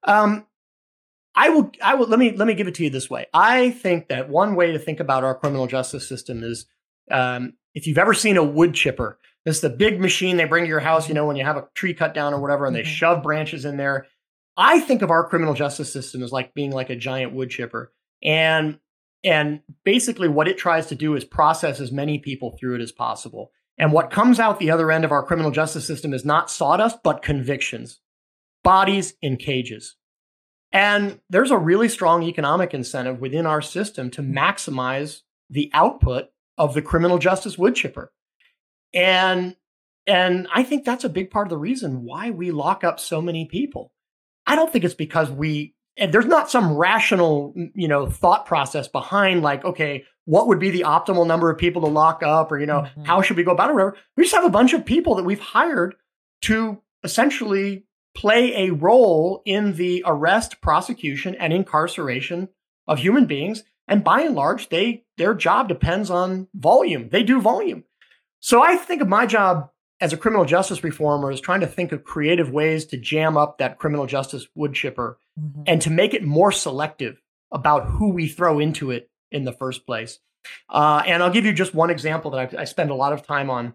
I will let me give it to you this way. I think that one way to think about our criminal justice system is, if you've ever seen a wood chipper, this is the big machine they bring to your house, when you have a tree cut down or whatever, and they shove branches in there. I think of our criminal justice system as like being like a giant wood chipper. And basically what it tries to do is process as many people through it as possible. And what comes out the other end of our criminal justice system is not sawdust, but convictions, bodies in cages. And there's a really strong economic incentive within our system to maximize the output of the criminal justice wood chipper. And I think that's a big part of the reason why we lock up so many people. I don't think it's because and there's not some rational, thought process behind like, okay, what would be the optimal number of people to lock up, or, how should we go about it, or whatever. We just have a bunch of people that we've hired to essentially play a role in the arrest, prosecution, and incarceration of human beings. And by and large, their job depends on volume. They do volume. So I think of my job as a criminal justice reformer as trying to think of creative ways to jam up that criminal justice wood chipper and to make it more selective about who we throw into it in the first place. And I'll give you just one example that I spend a lot of time on.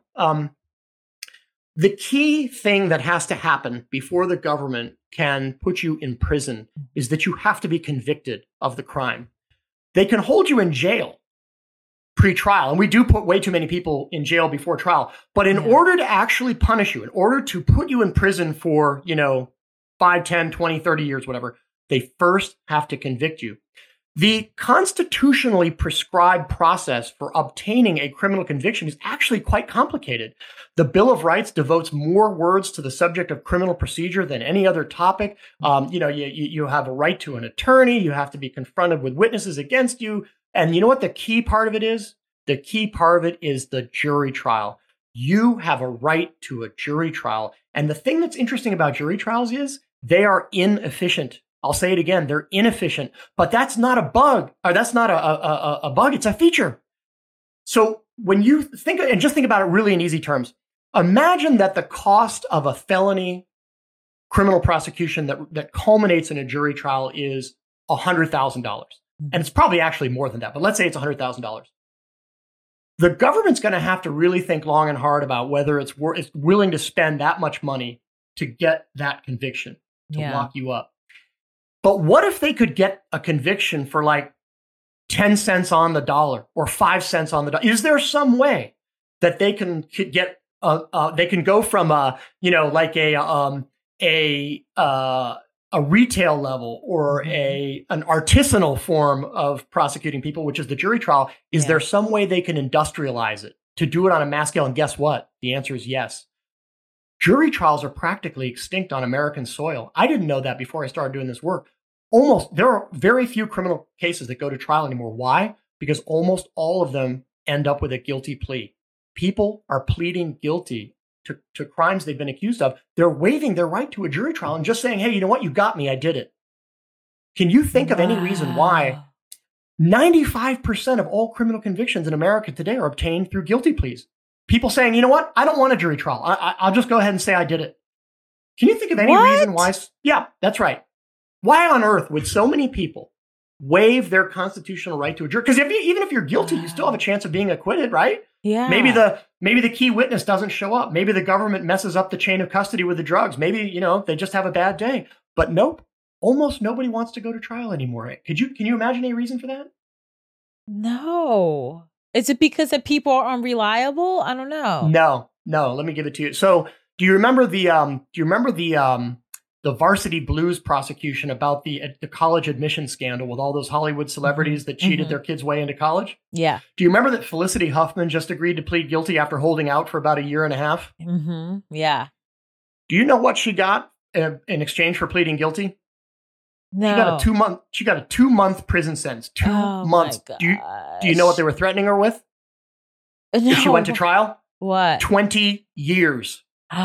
The key thing that has to happen before the government can put you in prison is that you have to be convicted of the crime. They can hold you in jail pre-trial, and we do put way too many people in jail before trial. But in order to actually punish you, in order to put you in prison for, 5, 10, 20, 30 years, whatever, they first have to convict you. The constitutionally prescribed process for obtaining a criminal conviction is actually quite complicated. The Bill of Rights devotes more words to the subject of criminal procedure than any other topic. You have a right to an attorney. You have to be confronted with witnesses against you. And you know what the key part of it is? The key part of it is the jury trial. You have a right to a jury trial. And the thing that's interesting about jury trials is they are inefficient. I'll say it again, they're inefficient, but that's not a bug, or that's not a bug, it's a feature. So when you think, and just think about it really in easy terms, imagine that the cost of a felony criminal prosecution that culminates in a jury trial is $100,000. And it's probably actually more than that, but let's say it's $100,000. The government's going to have to really think long and hard about whether it's willing to spend that much money to get that conviction, to lock you up. But what if they could get a conviction for like 10 cents on the dollar or 5 cents on the dollar? Is there some way that they can get they can go from a retail level or an artisanal form of prosecuting people, which is the jury trial? Is there some way they can industrialize it to do it on a mass scale? And guess what? The answer is yes. Jury trials are practically extinct on American soil. I didn't know that before I started doing this work. There are very few criminal cases that go to trial anymore. Why? Because almost all of them end up with a guilty plea. People are pleading guilty to crimes they've been accused of. They're waiving their right to a jury trial and just saying, hey, you know what? You got me. I did it. Can you think of any reason why 95% of all criminal convictions in America today are obtained through guilty pleas? People saying, you know what? I don't want a jury trial. I'll just go ahead and say I did it. Can you think of any reason why? Yeah, that's right. Why on earth would so many people waive their constitutional right to a jury? Because even if you're guilty, you still have a chance of being acquitted, right? Yeah. Maybe the key witness doesn't show up. Maybe the government messes up the chain of custody with the drugs. Maybe, they just have a bad day. But nope, almost nobody wants to go to trial anymore. Can you imagine any reason for that? No. Is it because that people are unreliable? I don't know. No. Let me give it to you. So, do you remember the Varsity Blues prosecution about the college admission scandal with all those Hollywood celebrities that cheated their kids' way into college? Yeah. Do you remember that Felicity Huffman just agreed to plead guilty after holding out for about a year and a half? Mm-hmm. Yeah. Do you know what she got in exchange for pleading guilty? No. She got a 2-month prison sentence. 2 months. Do you know what they were threatening her with? No. If she went to trial? What? 20 years.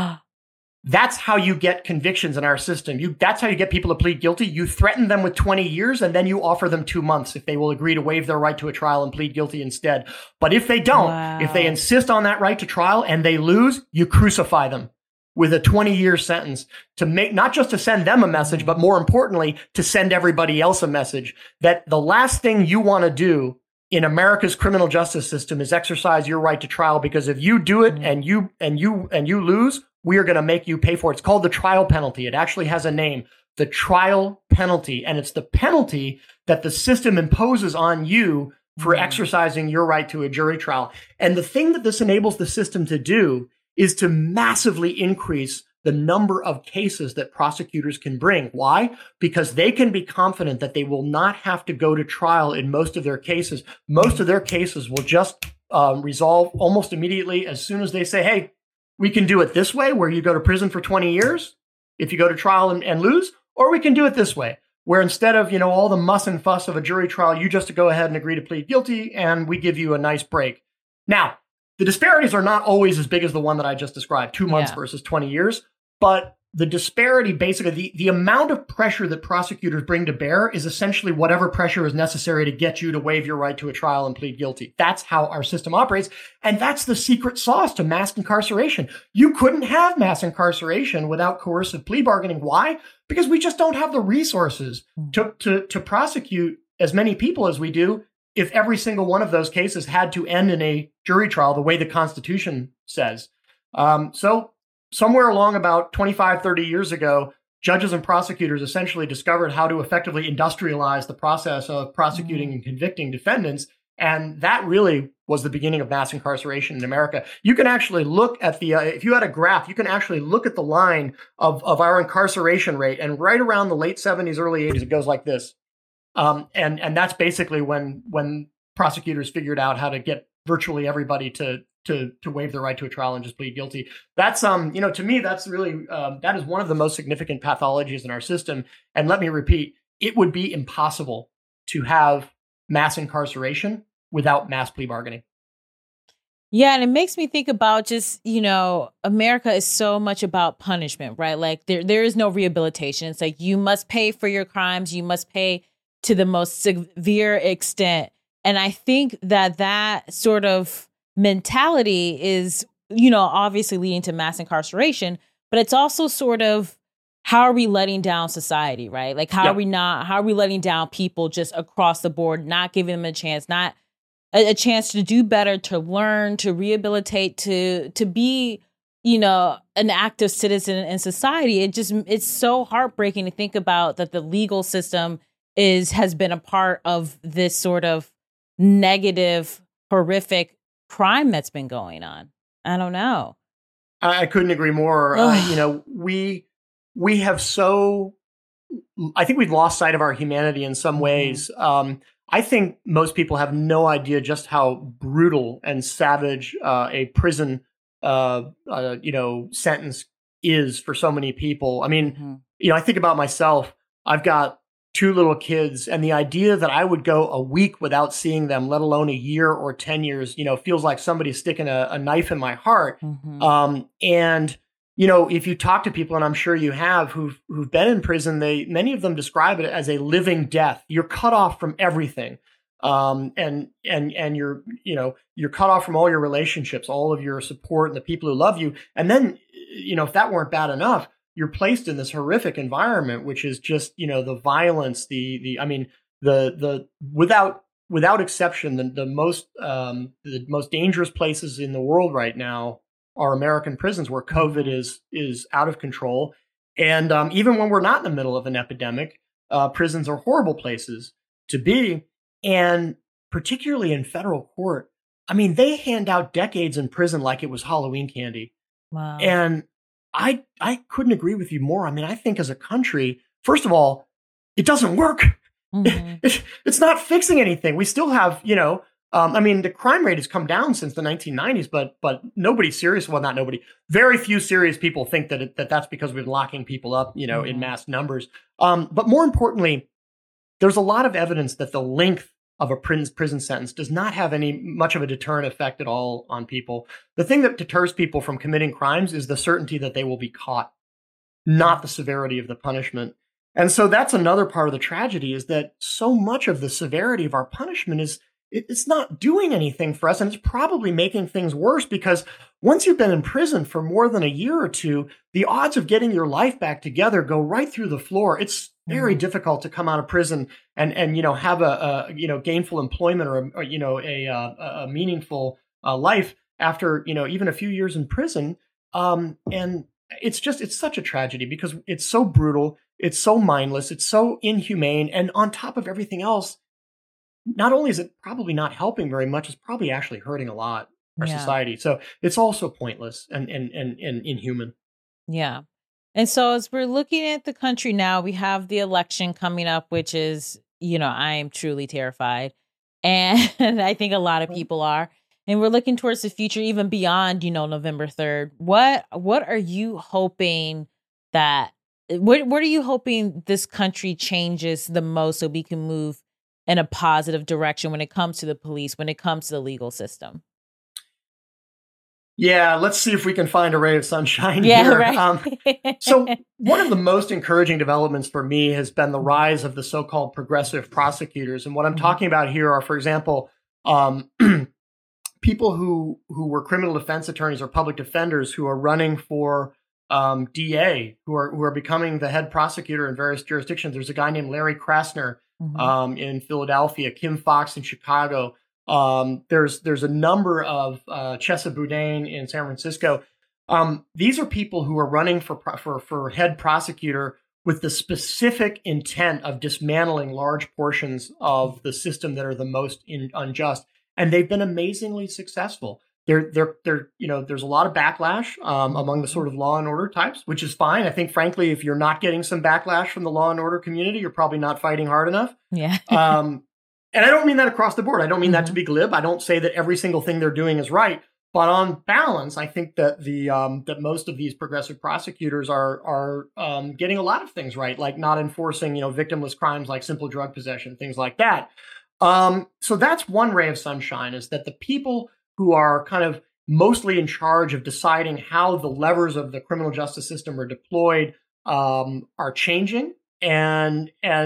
That's how you get convictions in our system. That's how you get people to plead guilty. You threaten them with 20 years and then you offer them 2 months if they will agree to waive their right to a trial and plead guilty instead. But if they don't, if they insist on that right to trial and they lose, you crucify them with a 20-year sentence to make, not just to send them a message, but more importantly, to send everybody else a message that the last thing you want to do in America's criminal justice system is exercise your right to trial, because if you do it and you lose, we are going to make you pay for it. It's called the trial penalty. It actually has a name, the trial penalty. And it's the penalty that the system imposes on you for exercising your right to a jury trial. And the thing that this enables the system to do is to massively increase the number of cases that prosecutors can bring. Why? Because they can be confident that they will not have to go to trial in most of their cases. Most of their cases will just resolve almost immediately as soon as they say, hey, we can do it this way, where you go to prison for 20 years if you go to trial and lose, or we can do it this way, where instead of, all the muss and fuss of a jury trial, you just go ahead and agree to plead guilty and we give you a nice break. Now, the disparities are not always as big as the one that I just described, 2 months versus 20 years, but the disparity, basically the amount of pressure that prosecutors bring to bear is essentially whatever pressure is necessary to get you to waive your right to a trial and plead guilty. That's how our system operates. And that's the secret sauce to mass incarceration. You couldn't have mass incarceration without coercive plea bargaining. Why? Because we just don't have the resources to prosecute as many people as we do if every single one of those cases had to end in a jury trial the way the Constitution says. So somewhere along about 25, 30 years ago, judges and prosecutors essentially discovered how to effectively industrialize the process of prosecuting and convicting defendants. And that really was the beginning of mass incarceration in America. You can actually look at if you had a graph, you can actually look at the line of our incarceration rate. And right around the late 70s, early 80s, it goes like this. And that's basically when prosecutors figured out how to get virtually everybody to waive their right to a trial and just plead guilty. That's, to me, that's really, that is one of the most significant pathologies in our system. And let me repeat, it would be impossible to have mass incarceration without mass plea bargaining. Yeah, and it makes me think about just, America is so much about punishment, right? Like there is no rehabilitation. It's like you must pay for your crimes. You must pay to the most severe extent. And I think that sort of mentality is, obviously leading to mass incarceration, but it's also sort of, how are we letting down society, right? Like, how are we letting down people just across the board, not giving them a chance, not a chance to do better, to learn, to rehabilitate, to be, an active citizen in society. It's so heartbreaking to think about that the legal system has been a part of this sort of negative, horrific crime that's been going on. I don't know. I couldn't agree more. We have I think we've lost sight of our humanity in some ways. I think most people have no idea just how brutal and savage a prison, sentence is for so many people. I mean, I think about myself. I've got 2 little kids, and the idea that I would go a week without seeing them, let alone a year or 10 years, feels like somebody's sticking a knife in my heart. And if you talk to people, and I'm sure you have, who've been in prison, many of them describe it as a living death. You're cut off from everything. And you're cut off from all your relationships, all of your support and the people who love you. And then, if that weren't bad enough, you're placed in this horrific environment, which is just, the violence, without exception, the most dangerous places in the world right now are American prisons, where COVID is out of control. And even when we're not in the middle of an epidemic, prisons are horrible places to be. And particularly in federal court, I mean, they hand out decades in prison like it was Halloween candy. Wow. And I couldn't agree with you more. I mean, I think as a country, first of all, it doesn't work. It's not fixing anything. We still have, I mean, the crime rate has come down since the 1990s, but nobody serious. Well, not nobody. Very few serious people think that that's because we've been locking people up, in mass numbers. But more importantly, there's a lot of evidence that the length of a prison sentence does not have much of a deterrent effect at all on people. The thing that deters people from committing crimes is the certainty that they will be caught, not the severity of the punishment. And so that's another part of the tragedy, is that so much of the severity of our punishment it's not doing anything for us. And it's probably making things worse, because once you've been in prison for more than a year or two, the odds of getting your life back together go right through the floor. It's very difficult to come out of prison and have a gainful employment or a meaningful life after, even a few years in prison. And it's such a tragedy, because it's so brutal. It's so mindless. It's so inhumane. And on top of everything else, not only is it probably not helping very much, it's probably actually hurting a lot our society. So it's also pointless and inhuman. Yeah. And so as we're looking at the country now, we have the election coming up, which is, I am truly terrified. And I think a lot of people are. And we're looking towards the future, even beyond, November 3rd. What are you hoping what are you hoping this country changes the most so we can move in a positive direction when it comes to the police, when it comes to the legal system? Yeah, let's see if we can find a ray of sunshine here. Right. So one of the most encouraging developments for me has been the rise of the so-called progressive prosecutors. And what I'm talking about here are, for example, people who were criminal defense attorneys or public defenders who are running for DA, who are becoming the head prosecutor in various jurisdictions. There's a guy named Larry Krasner in Philadelphia, Kim Fox in Chicago. There's a number of Chesa Boudin in San Francisco. These are people who are running for head prosecutor with the specific intent of dismantling large portions of the system that are the most unjust, and they've been amazingly successful. There's a lot of backlash among the sort of law and order types, which is fine. I think, frankly, if you're not getting some backlash from the law and order community, you're probably not fighting hard enough. Yeah. And I don't mean that across the board. I don't mean that to be glib. I don't say that every single thing they're doing is right. But on balance, I think that that most of these progressive prosecutors are getting a lot of things right, like not enforcing victimless crimes like simple drug possession, things like that. So that's one ray of sunshine, is that the people who are kind of mostly in charge of deciding how the levers of the criminal justice system are deployed are changing, and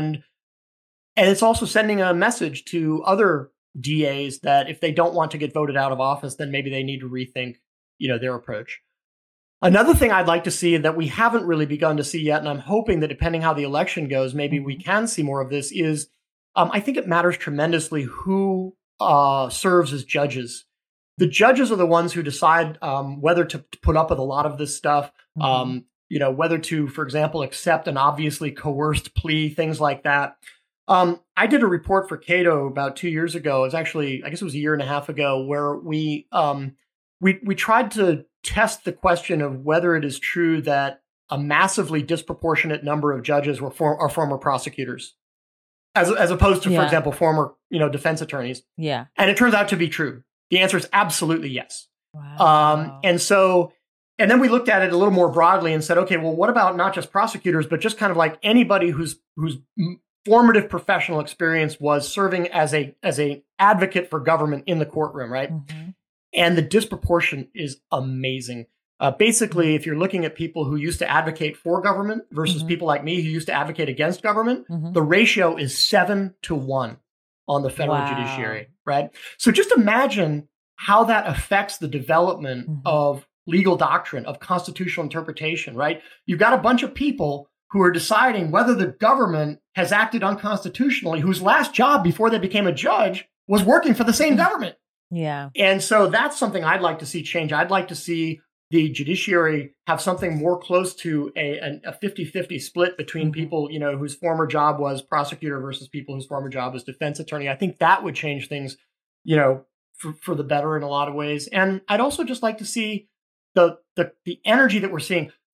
it's also sending a message to other DAs that if they don't want to get voted out of office, then maybe they need to rethink their approach. Another thing I'd like to see that we haven't really begun to see yet, and I'm hoping that depending how the election goes, maybe we can see more of this, is I think it matters tremendously who serves as judges. The judges are the ones who decide whether to put up with a lot of this stuff, whether to, for example, accept an obviously coerced plea, things like that. I did a report for Cato about 2 years ago. It was actually, I guess it was a year and a half ago, where we tried to test the question of whether it is true that a massively disproportionate number of judges are former prosecutors, as opposed to, for example, former defense attorneys. Yeah, and it turns out to be true. The answer is absolutely yes. Wow. And then we looked at it a little more broadly and said, okay, well, what about not just prosecutors, but just kind of like anybody whose formative professional experience was serving as a advocate for government in the courtroom, right? Mm-hmm. And the disproportion is amazing. Basically, if you're looking at people who used to advocate for government versus people like me who used to advocate against government, the ratio is 7-1 on the federal judiciary, right? So just imagine how that affects the development of legal doctrine, of constitutional interpretation, right? You've got a bunch of people who are deciding whether the government has acted unconstitutionally, whose last job before they became a judge was working for the same government. Yeah. And so that's something I'd like to see change. I'd like to see the judiciary have something more close to a 50-50 split between people, whose former job was prosecutor versus people whose former job was defense attorney. I think that would change things, for the better in a lot of ways. And I'd also just like to see the energy that we're seeing.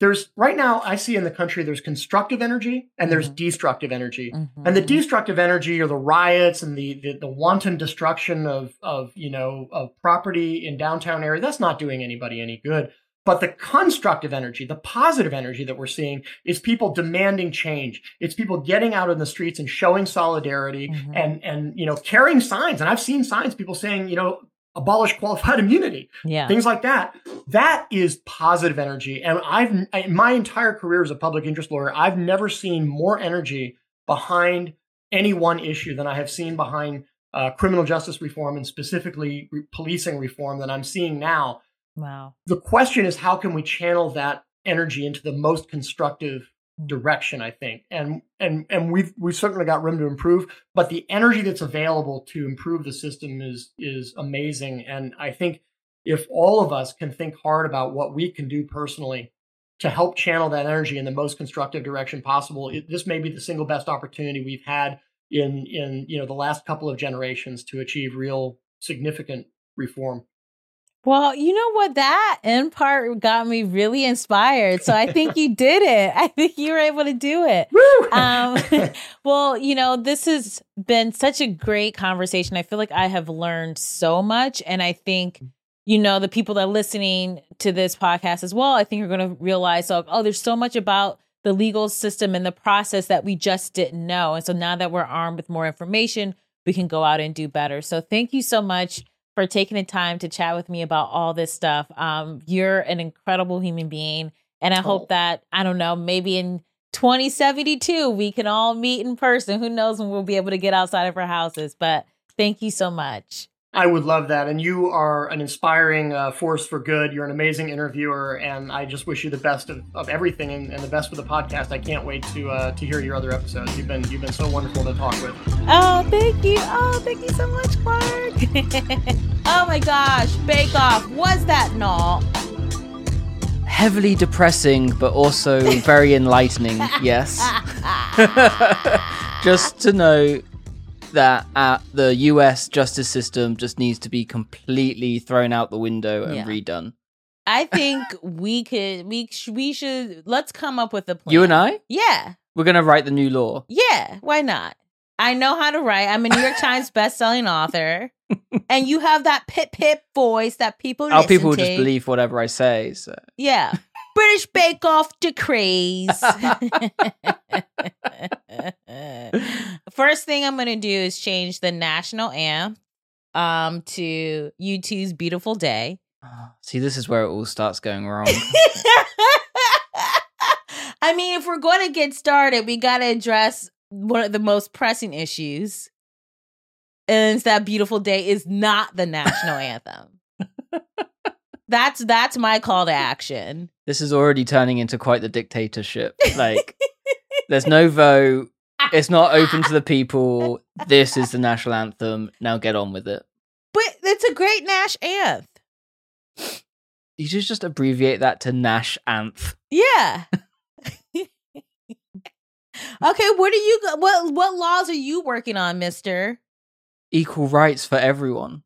there's right now I see in the country there's constructive energy and there's destructive energy. And the destructive energy are the riots and the wanton destruction of property in downtown area. That's not doing anybody any good. But the constructive energy, the positive energy that we're seeing is people demanding change. It's people getting out in the streets and showing solidarity and carrying signs. And I've seen signs, people saying, abolish qualified immunity, things like that. That is positive energy. And in my entire career as a public interest lawyer, I've never seen more energy behind any one issue than I have seen behind criminal justice reform and specifically policing reform that I'm seeing now. Wow. The question is, how can we channel that energy into the most constructive direction, I think. And we've certainly got room to improve, but the energy that's available to improve the system is amazing. And I think if all of us can think hard about what we can do personally to help channel that energy in the most constructive direction possible, this may be the single best opportunity we've had in the last couple of generations to achieve real significant reform. Well, you know what? That in part got me really inspired. So I think you did it. I think you were able to do it. Well, this has been such a great conversation. I feel like I have learned so much. And I think, the people that are listening to this podcast as well, I think you're going to realize, there's so much about the legal system and the process that we just didn't know. And so now that we're armed with more information, we can go out and do better. So thank you so much for taking the time to chat with me about all this stuff. You're an incredible human being. And I hope that, I don't know, maybe in 2072, we can all meet in person. Who knows when we'll be able to get outside of our houses. But thank you so much. I would love that. And you are an inspiring force for good. You're an amazing interviewer. And I just wish you the best of everything and the best for the podcast. I can't wait to hear your other episodes. You've been so wonderful to talk with. Oh, thank you. Oh, thank you so much, Clark. Oh my gosh. Bake Off. Was that not? Heavily depressing, but also very enlightening. Yes. Just to know that the US justice system just needs to be completely thrown out the window and redone. I think we should, let's come up with a plan. You and I? Yeah. We're going to write the new law. Yeah, why not? I know how to write. I'm a New York Times bestselling author. And you have that pip voice that people listen to. People will just believe whatever I say. So. Yeah. British Bake Off decrees. First thing I'm going to do is change the national anthem to U2's Beautiful Day. See, this is where it all starts going wrong. I mean, if we're going to get started, we got to address one of the most pressing issues. And it's that Beautiful Day is not the national anthem. That's my call to action. This is already turning into quite the dictatorship. Like, there's no vote. It's not open to the people. This is the national anthem. Now get on with it. But it's a great Nash anthem. You should just abbreviate that to Nash Anth. Yeah. Okay, what laws are you working on, mister? Equal rights for everyone.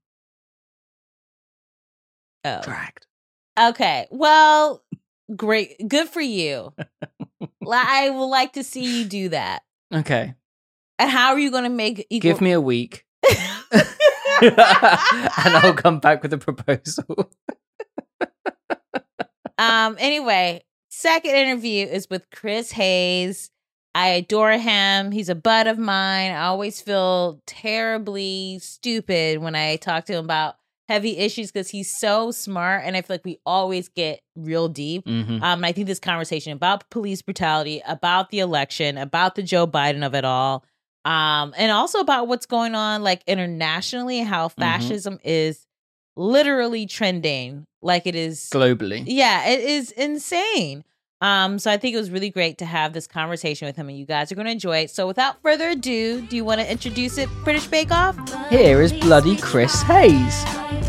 Oh. Dragged. Okay, well, great. Good for you. I would like to see you do that. Okay. And how are you going to make equal... Give me a week. And I'll come back with a proposal. Anyway, second interview is with Chris Hayes. I adore him. He's a bud of mine. I always feel terribly stupid when I talk to him about heavy issues because he's so smart, and I feel like we always get real deep. Mm-hmm. And I think this conversation about police brutality, about the election, about the Joe Biden of it all, and also about what's going on like internationally, how fascism is literally trending like it is globally. Yeah, it is insane. So I think it was really great to have this conversation with him, and you guys are going to enjoy it. So without further ado, do you want to introduce it, British Bake Off? Here is bloody Chris Hayes.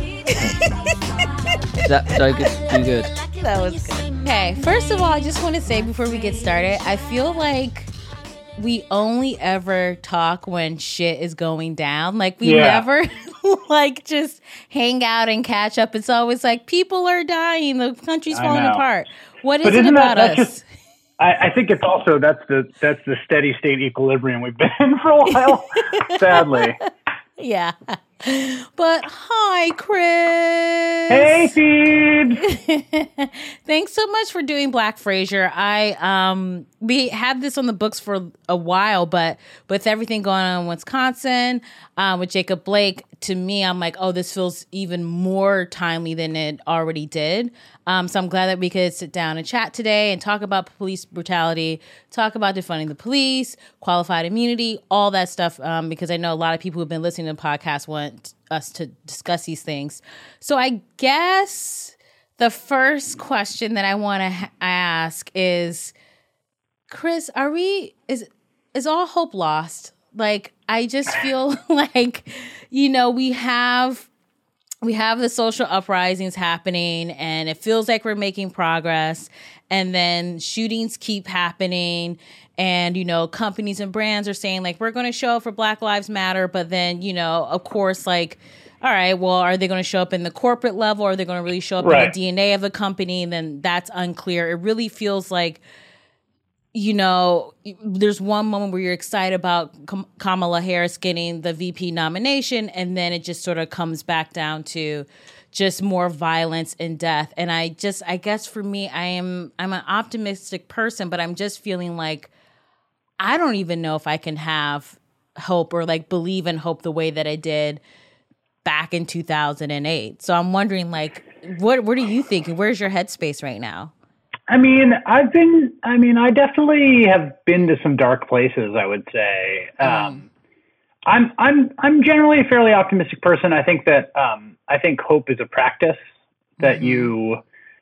That do good. That was good. Okay, first of all, I just want to say before we get started, I feel like we only ever talk when shit is going down. Like we never like just hang out and catch up. It's always like people are dying, the country's falling apart. What is it about us? I think it's also that's the steady state equilibrium we've been in for a while, sadly. Yeah. But hi, Chris. Hey, Phoebe. Thanks so much for doing Black Frasier. We had this on the books for a while, but with everything going on in Wisconsin, with Jacob Blake, to me, I'm like, oh, this feels even more timely than it already did. So I'm glad that we could sit down and chat today and talk about police brutality, talk about defunding the police, qualified immunity, all that stuff, because I know a lot of people who've been listening to the podcast want us to discuss these things. So I guess the first question that I want to ask is, Chris, is all hope lost? Like, I just feel like, we have the social uprisings happening and it feels like we're making progress, and then shootings keep happening, and, companies and brands are saying like, we're going to show up for Black Lives Matter. But then, of course, like, all right, well, are they going to show up in the corporate level, or are they going to really show up in the DNA of the company? And then that's unclear. It really feels like, there's one moment where you're excited about Kamala Harris getting the VP nomination, and then it just sort of comes back down to just more violence and death. And I guess for me, I'm an optimistic person, but I'm just feeling like I don't even know if I can have hope or like believe in hope the way that I did back in 2008. So I'm wondering, like, what are you thinking? Where's your headspace right now? I definitely have been to some dark places, I would say. I'm generally a fairly optimistic person. I think that, I think hope is a practice that you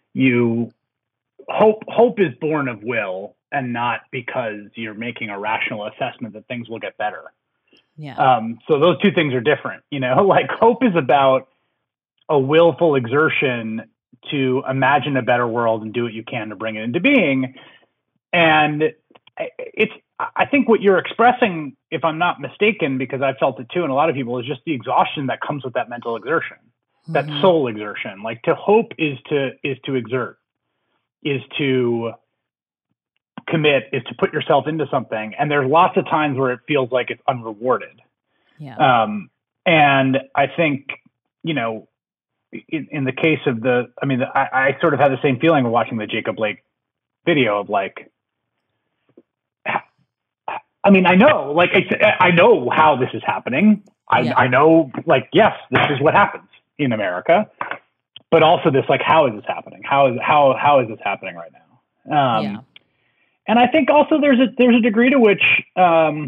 hope is born of will, and not because you're making a rational assessment that things will get better. Yeah. So those two things are different, like hope is about a willful exertion to imagine a better world and do what you can to bring it into being. And I think what you're expressing, if I'm not mistaken, because I've felt it too, and a lot of people, is just the exhaustion that comes with that mental exertion, that soul exertion. Like, to hope is to exert, is to commit, is to put yourself into something. And there's lots of times where it feels like it's unrewarded. Yeah. And I think, in the case of I sort of had the same feeling of watching the Jacob Blake video of like, I know how this is happening. I know, like, yes, this is what happens in America, but also this, like, how is this happening? How is this happening right now? And I think also there's a degree to which, I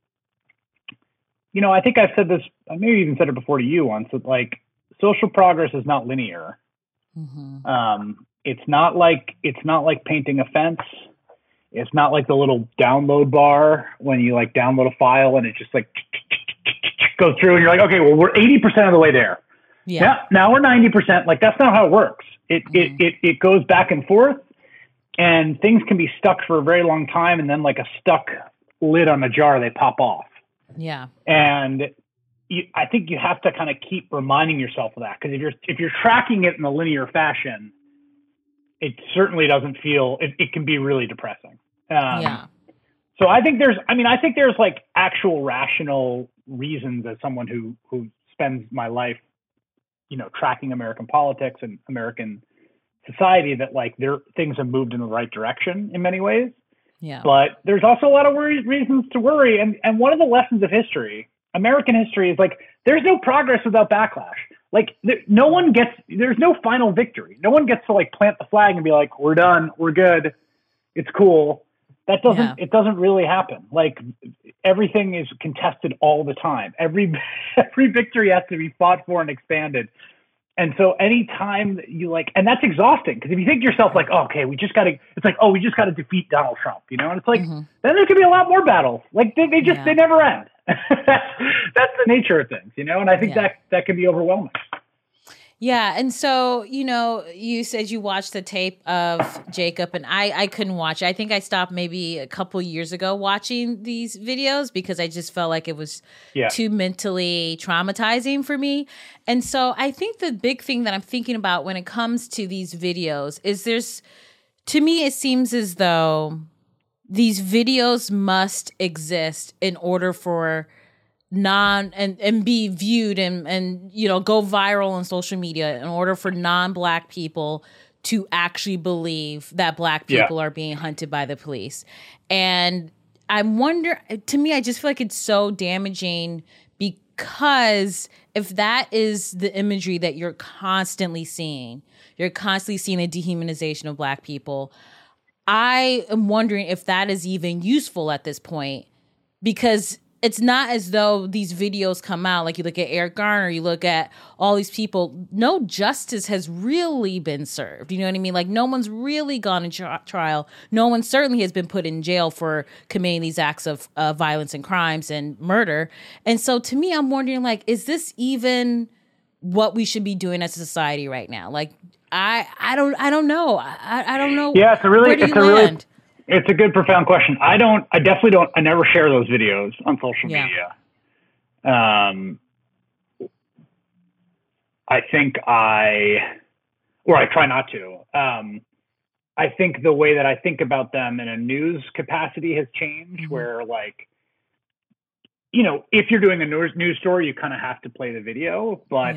think I've said this, I maybe even said it before to you once, that like, social progress is not linear. It's not like painting a fence. It's not like the little download bar when you like download a file and it just like goes through and you're like, okay, well, we're 80% of the way there. Yeah. Now we're 90%. Like, that's not how it works. It goes back and forth, and things can be stuck for a very long time, and then like a stuck lid on a jar, they pop off. Yeah. And I think you have to kind of keep reminding yourself of that, because if you're tracking it in a linear fashion, it certainly doesn't feel. It can be really depressing. So I think there's like actual rational reasons, as someone who spends my life, tracking American politics and American society, that like things have moved in the right direction in many ways. Yeah. But there's also a lot of reasons to worry. And one of the lessons of history, American history, is like, there's no progress without backlash. Like, there's no final victory. No one gets to like plant the flag and be like, we're done, we're good, it's cool. It doesn't really happen. Like, everything is contested all the time. Every victory has to be fought for and expanded. And so any time that you like, and that's exhausting, because if you think to yourself like, oh, okay, we just got to defeat Donald Trump, and it's like, then there could be a lot more battles. Like they never end. That's the nature of things, and I think that can be overwhelming. Yeah, and so, you said you watched the tape of Jacob, and I couldn't watch it. I think I stopped maybe a couple years ago watching these videos because I just felt like it was too mentally traumatizing for me. And so I think the big thing that I'm thinking about when it comes to these videos is to me, it seems as though these videos must exist in order for and be viewed and go viral on social media in order for non-Black people to actually believe that Black people are being hunted by the police. And I wonder, to me, I just feel like it's so damaging because if that is the imagery that you're constantly seeing a dehumanization of Black people. I am wondering if that is even useful at this point, because it's not as though these videos come out, like you look at Eric Garner, you look at all these people, no justice has really been served. You know what I mean? Like no one's really gone in trial. No one certainly has been put in jail for committing these acts of violence and crimes and murder. And so to me, I'm wondering, like, is this even what we should be doing as a society right now? Like, I don't know. I don't know. Yeah, it's a good, profound question. I never share those videos on social media. I think I try not to. I think the way that I think about them in a news capacity has changed, where like, if you're doing a news story, you kind of have to play the video, but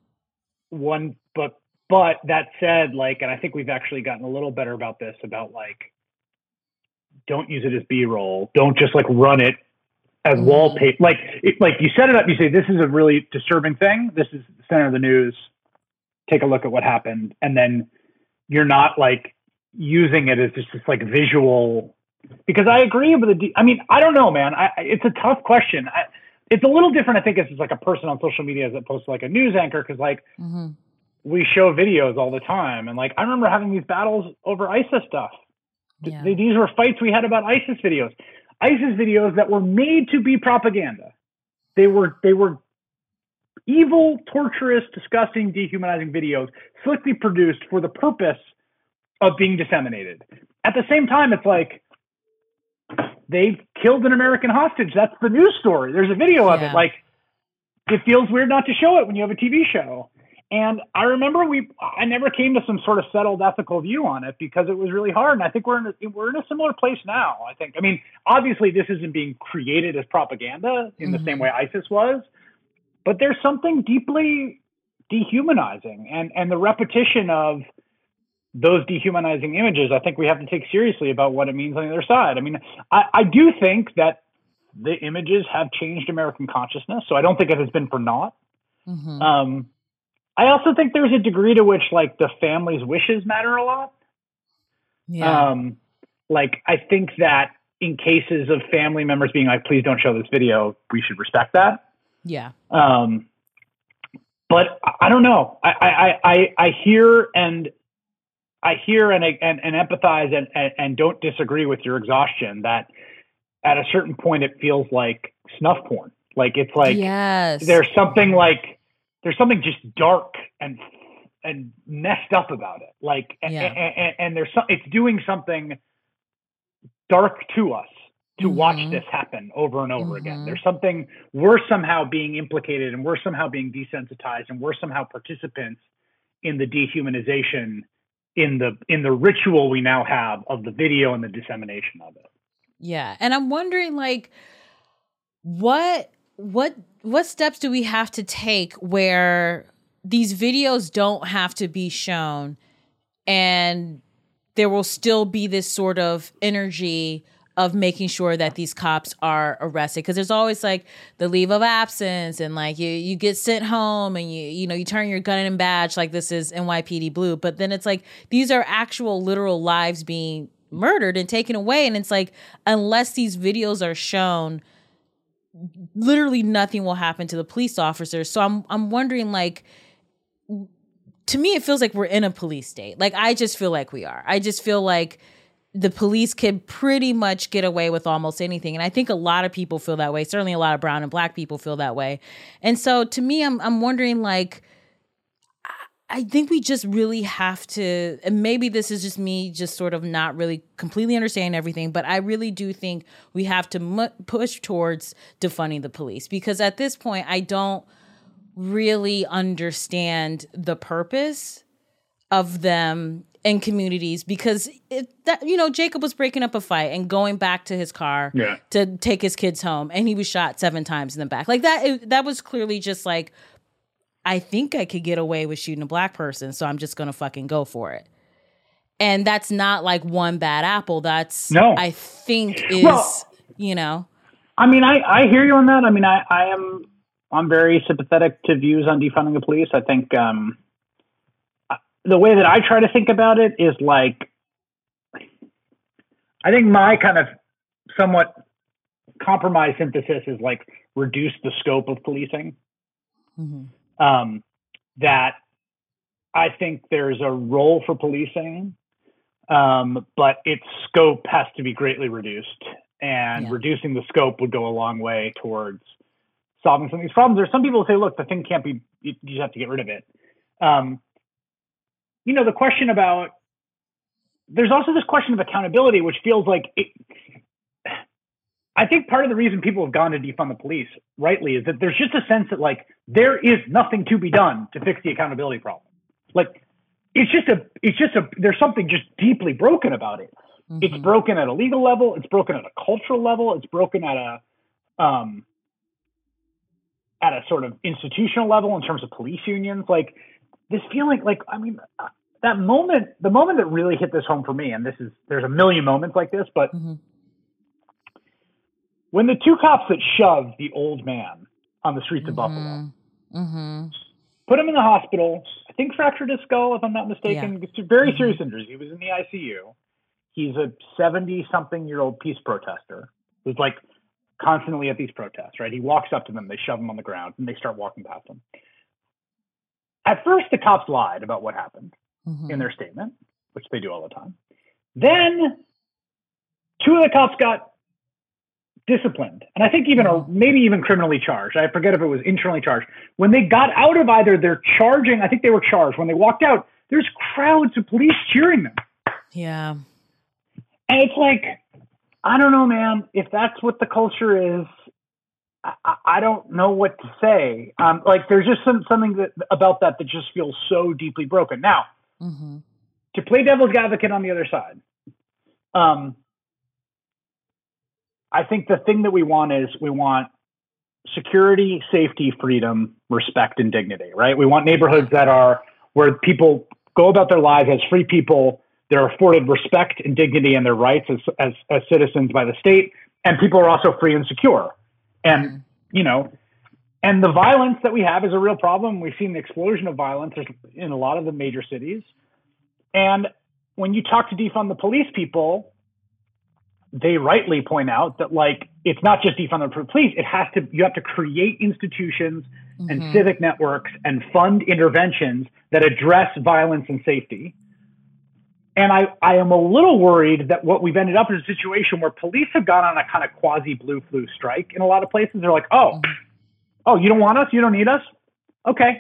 but that said, like, and I think we've actually gotten a little better about this, about like, don't use it as B-roll. Don't just like run it as wallpaper. Like you set it up, you say, this is a really disturbing thing. This is the center of the news. Take a look at what happened. And then you're not like using it as just this like visual, because I agree with I don't know, man. It's a tough question. It's a little different. I think it's like a person on social media as opposed to like a news anchor. Cause like we show videos all the time. And like, I remember having these battles over ISIS stuff. Yeah. These were fights we had about ISIS videos that were made to be propaganda. They were evil, torturous, disgusting, dehumanizing videos, slickly produced for the purpose of being disseminated. At the same time, it's like, they killed an American hostage. That's the news story. There's a video of it. Like, it feels weird not to show it when you have a TV show. And I remember I never came to some sort of settled ethical view on it because it was really hard. And I think we're in a similar place now. I mean, obviously this isn't being created as propaganda in the same way ISIS was, but there's something deeply dehumanizing, and the repetition of those dehumanizing images, I think we have to take seriously about what it means on the other side. I mean, I do think that the images have changed American consciousness, so I don't think it has been for naught. I also think there's a degree to which like the family's wishes matter a lot. Yeah. Like I think that in cases of family members being like, please don't show this video, we should respect that. Yeah. But I don't know. I hear and empathize and don't disagree with your exhaustion that at a certain point it feels like snuff porn. Like it's like there's something just dark and messed up about it. Like, and it's doing something dark to us to watch this happen over and over again. There's something, we're somehow being implicated and we're somehow being desensitized and we're somehow participants in the dehumanization, in the ritual we now have of the video and the dissemination of it. Yeah. And I'm wondering like, what steps do we have to take where these videos don't have to be shown and there will still be this sort of energy of making sure that these cops are arrested? Because there's always like the leave of absence and like you get sent home and you turn your gun and badge like this is NYPD Blue. But then it's like these are actual literal lives being murdered and taken away. And it's like unless these videos are shown, literally nothing will happen to the police officers. So I'm wondering, like, to me, it feels like we're in a police state. Like, I just feel like we are. I just feel like the police can pretty much get away with almost anything. And I think a lot of people feel that way. Certainly a lot of brown and black people feel that way. And so to me, I'm wondering, like, I think we just really have to, and maybe this is just me just sort of not really completely understanding everything, but I really do think we have to push towards defunding the police, because at this point, I don't really understand the purpose of them in communities, because Jacob was breaking up a fight and going back to his car to take his kids home, and he was shot 7 times in the back. Like that was clearly just like, I think I could get away with shooting a black person, so I'm just going to fucking go for it. And that's not like one bad apple. That's, no. I think is, I mean, I hear you on that. I mean, I'm very sympathetic to views on defunding the police. I think the way that I try to think about it is like, I think my kind of somewhat compromised synthesis is like reduce the scope of policing. Mm-hmm. That I think there's a role for policing, but its scope has to be greatly reduced, and reducing the scope would go a long way towards solving some of these problems. There's some people who say, look, the thing can't be, you just have to get rid of it. The question about, there's also this question of accountability, which feels like I think part of the reason people have gone to defund the police rightly is that there's just a sense that like there is nothing to be done to fix the accountability problem. Like it's just there's something just deeply broken about it. Mm-hmm. It's broken at a legal level. It's broken at a cultural level. It's broken at a sort of institutional level in terms of police unions. Like this feeling, like, I mean, the moment that really hit this home for me, and there's a million moments like this, but when the 2 cops that shoved the old man on the streets of Buffalo, put him in the hospital, I think fractured his skull, if I'm not mistaken. It's a very serious injuries. He was in the ICU. He's a 70-something-year-old peace protester who's like constantly at these protests, right? He walks up to them, they shove him on the ground, and they start walking past him. At first, the cops lied about what happened in their statement, which they do all the time. Then 2 of the cops got disciplined, and I think maybe even criminally charged. I forget if it was internally charged. When they got out of either their charging, I think they were charged. When they walked out, there's crowds of police cheering them. Yeah. And it's like, I don't know, man, if that's what the culture is, I don't know what to say. Like there's just something about that just feels so deeply broken. Now, to play devil's advocate on the other side, I think the thing that we want security, safety, freedom, respect, and dignity, right? We want neighborhoods that are where people go about their lives as free people. They're afforded respect and dignity and their rights as citizens by the state. And people are also free and secure. And, and the violence that we have is a real problem. We've seen the explosion of violence in a lot of the major cities. And when you talk to defund the police people, they rightly point out that like it's not just defund the police. You have to create institutions and civic networks and fund interventions that address violence and safety. And I am a little worried that what we've ended up in a situation where police have gone on a kind of quasi blue flu strike in a lot of places. They're like, oh, you don't want us? You don't need us? Okay.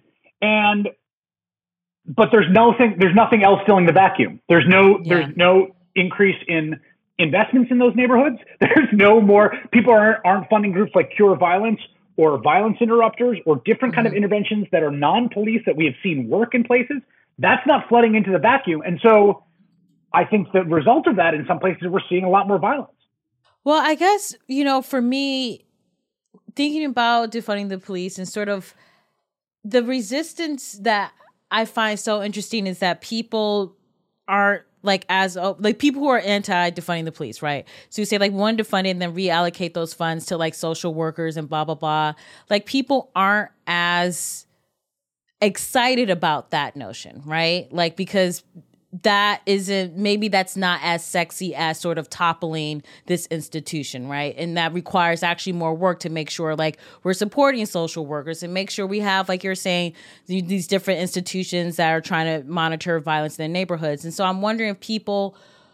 But there's nothing else filling the vacuum. There's no increase in investments in those neighborhoods. There's no more, people aren't funding groups like Cure Violence or violence interrupters or different kind of interventions that are non-police that we have seen work in places. That's not flooding into the vacuum. And so I think the result of that in some places, we're seeing a lot more violence. Well, I guess, for me, thinking about defunding the police and sort of the resistance that I find so interesting is that people aren't people who are anti-defunding the police, right? So you say like one, defund it and then reallocate those funds to like social workers and blah, blah, blah. Like people aren't as excited about that notion, right? Like, because that's not as sexy as sort of toppling this institution, right? And that requires actually more work to make sure like we're supporting social workers and make sure we have, like you're saying, these different institutions that are trying to monitor violence in their neighborhoods. And so I'm wondering if people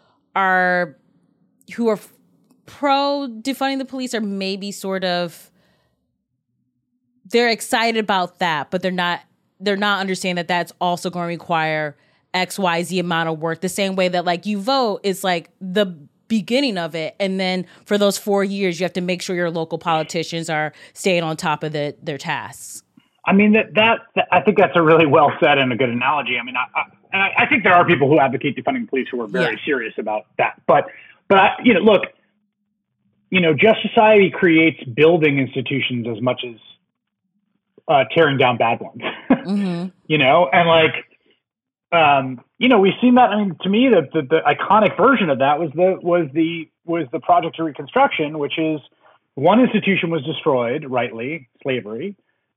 who are pro defunding the police are maybe sort of, they're excited about that, but they're not they're not understanding that that's also going to require XYZ amount of work, the same way that like you vote is like the beginning of it. And then for those 4 years, you have to make sure your local politicians are staying on top of their tasks. I mean, that I think that's a really well said and a good analogy. I mean, I think there are people who advocate defunding police who are very serious about that. But you know, look, you know, just society creates building institutions as much as tearing down bad ones. Mm-hmm. You know, and like, you know, we've seen that. I mean, to me, the iconic version of that was the Project of Reconstruction, which is one institution was destroyed, rightly, slavery.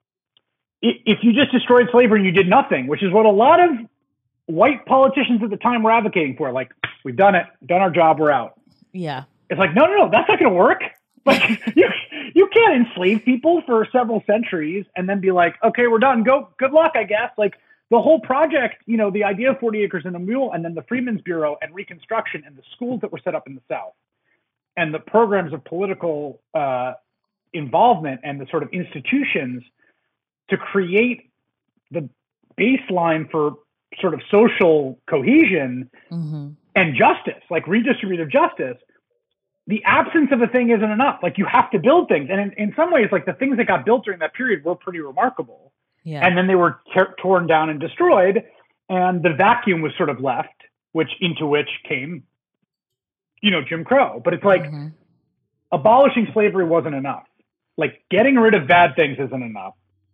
If you just destroyed slavery and you did nothing, which is what a lot of white politicians at the time were advocating for, like, we've done it, done our job, we're out. Yeah. It's like, no, that's not going to work. Like, you can't enslave people for several centuries and then be like, okay, we're done. Good luck, I guess. Like, the whole project, you know, the idea of 40 Acres and a Mule, and then the Freedmen's Bureau and Reconstruction and the schools that were set up in the South and the programs of political involvement and the sort of institutions to create the baseline for sort of social cohesion and justice, like redistributive justice. The absence of a thing isn't enough. Like, you have to build things. And in some ways, like, the things that got built during that period were pretty remarkable. Yeah. And then they were torn down and destroyed. And the vacuum was sort of left, into which came, you know, Jim Crow. But it's like, abolishing slavery wasn't enough. Like, getting rid of bad things isn't enough.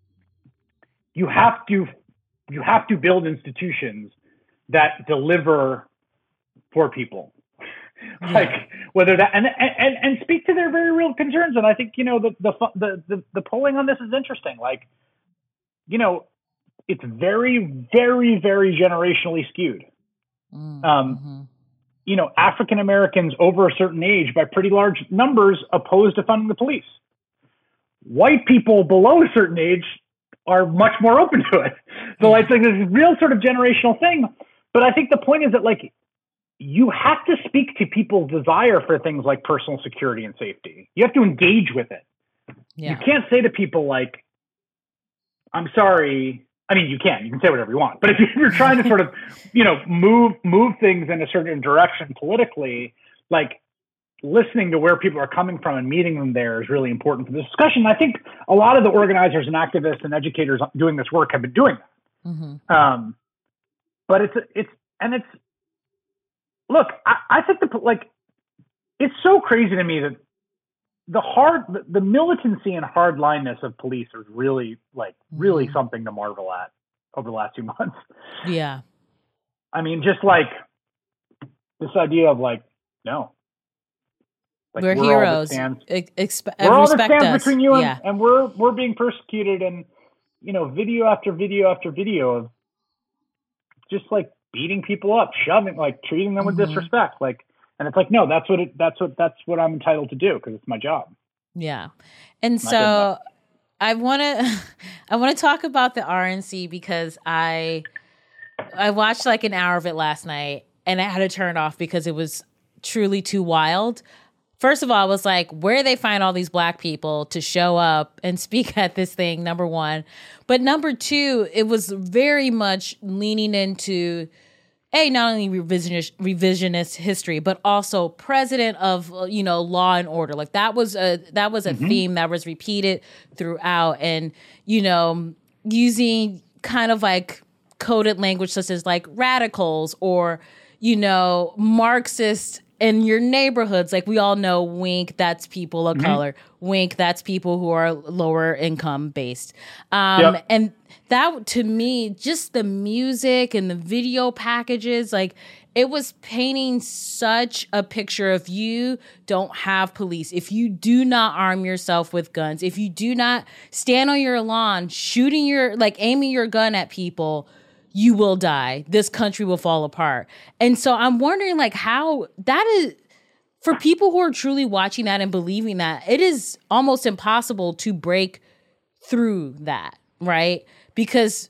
You have to build institutions that deliver for people. Like, whether that and speak to their very real concerns. And I think, you know, the polling on this is interesting. Like, you know, it's very, very, very generationally skewed. You know, African Americans over a certain age, by pretty large numbers, opposed to funding the police. White people below a certain age are much more open to it. So I think there's a real sort of generational thing. But I think the point is that, like, you have to speak to people's desire for things like personal security and safety. You have to engage with it. Yeah. You can't say to people like, I'm sorry. I mean, you can say whatever you want, but if you're trying to sort of, you know, move things in a certain direction politically, like, listening to where people are coming from and meeting them there is really important for the discussion. I think a lot of the organizers and activists and educators doing this work have been doing that. But look, I think it's so crazy to me that the militancy and hardlineness of police is really something to marvel at over the last 2 months. Yeah. I mean, just like this idea of like, no. Like, we're heroes. We're all that stands between you and we're being persecuted, and, you know, video after video after video of just like beating people up, shoving, like treating them with disrespect, like, and it's like, no, that's what I'm entitled to do because it's my job. Yeah, and so I want to talk about the RNC because I watched like an hour of it last night and I had to turn it off because it was truly too wild. First of all, I was like, where do they find all these black people to show up and speak at this thing, number one. But number two, it was very much leaning into, not only revisionist history, but also president of, you know, law and order. Like, that was a theme that was repeated throughout. And, you know, using kind of like coded language such as like radicals or, you know, Marxist in your neighborhoods. Like, we all know wink, that's people of color. Wink, that's people who are lower income based. And that, to me, just the music and the video packages, like, it was painting such a picture of you don't have police. If you do not arm yourself with guns, if you do not stand on your lawn aiming your gun at people, you will die. This country will fall apart. And so I'm wondering, like, how that is, for people who are truly watching that and believing that, it is almost impossible to break through that, right? Because,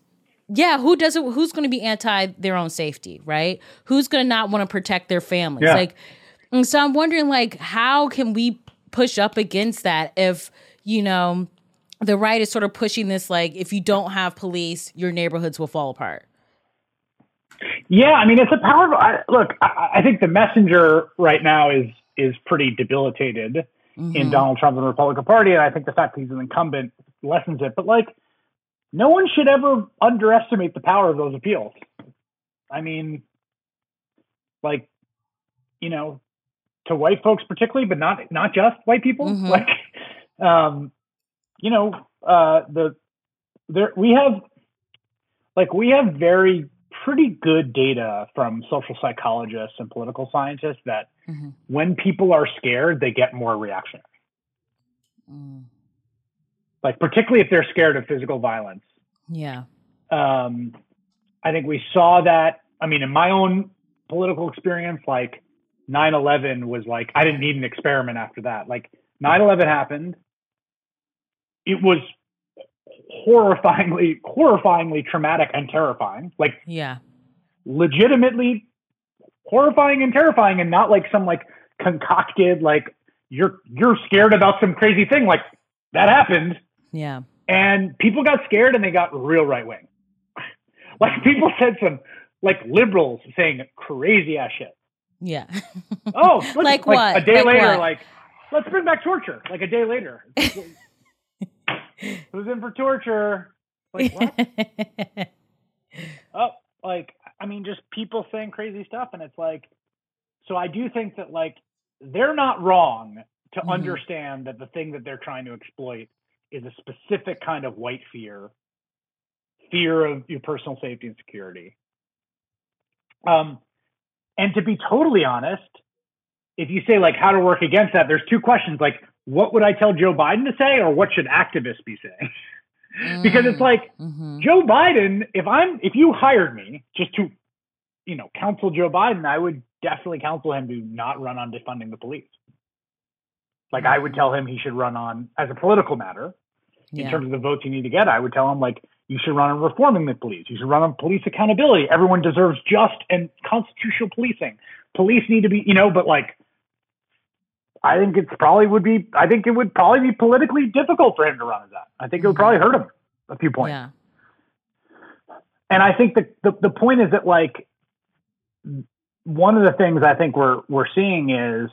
who's going to be anti their own safety, right? Who's going to not want to protect their families? Yeah. Like, and so I'm wondering, like, how can we push up against that if, you know, the right is sort of pushing this, like, if you don't have police, your neighborhoods will fall apart. Yeah, I mean, it's a powerful. I think the messenger right now is pretty debilitated in Donald Trump and the Republican Party, and I think the fact that he's an incumbent lessens it. But like, no one should ever underestimate the power of those appeals. I mean, like, you know, to white folks particularly, but not just white people. Like, you know, we have very pretty good data from social psychologists and political scientists that when people are scared, they get more reactionary. Like, particularly if they're scared of physical violence. Yeah. I think we saw that. I mean, in my own political experience, like 9/11 was like, I didn't need an experiment after that. Like 9/11 happened. It was horrifyingly traumatic and terrifying. Like, yeah, legitimately horrifying and terrifying, and not like some like concocted, like you're scared about some crazy thing. Like, that happened. Yeah. And people got scared and they got real right wing. Like, people said some like liberals saying crazy ass shit. Yeah. Oh, like what? A day like later, what? like, let's bring back torture. Like a day later. Who's in for torture? Like, what? Oh, like, I mean, just people saying crazy stuff. And it's like, so I do think that, like, they're not wrong to understand that the thing that they're trying to exploit is a specific kind of white fear of your personal safety and security. And to be totally honest, if you say, like, how to work against that, there's two questions. Like, what would I tell Joe Biden to say, or what should activists be saying? Because it's like, Joe Biden, if you hired me just to, you know, counsel Joe Biden, I would definitely counsel him to not run on defunding the police. Like, I would tell him he should run on, as a political matter, in terms of the votes you need to get, I would tell him, like, you should run on reforming the police. You should run on police accountability. Everyone deserves just and constitutional policing. Police need to be, you know, but like, I think it would probably be politically difficult for him to run as that. I think it would probably hurt him a few points. Yeah. And I think that the point is that, like, one of the things I think we're seeing is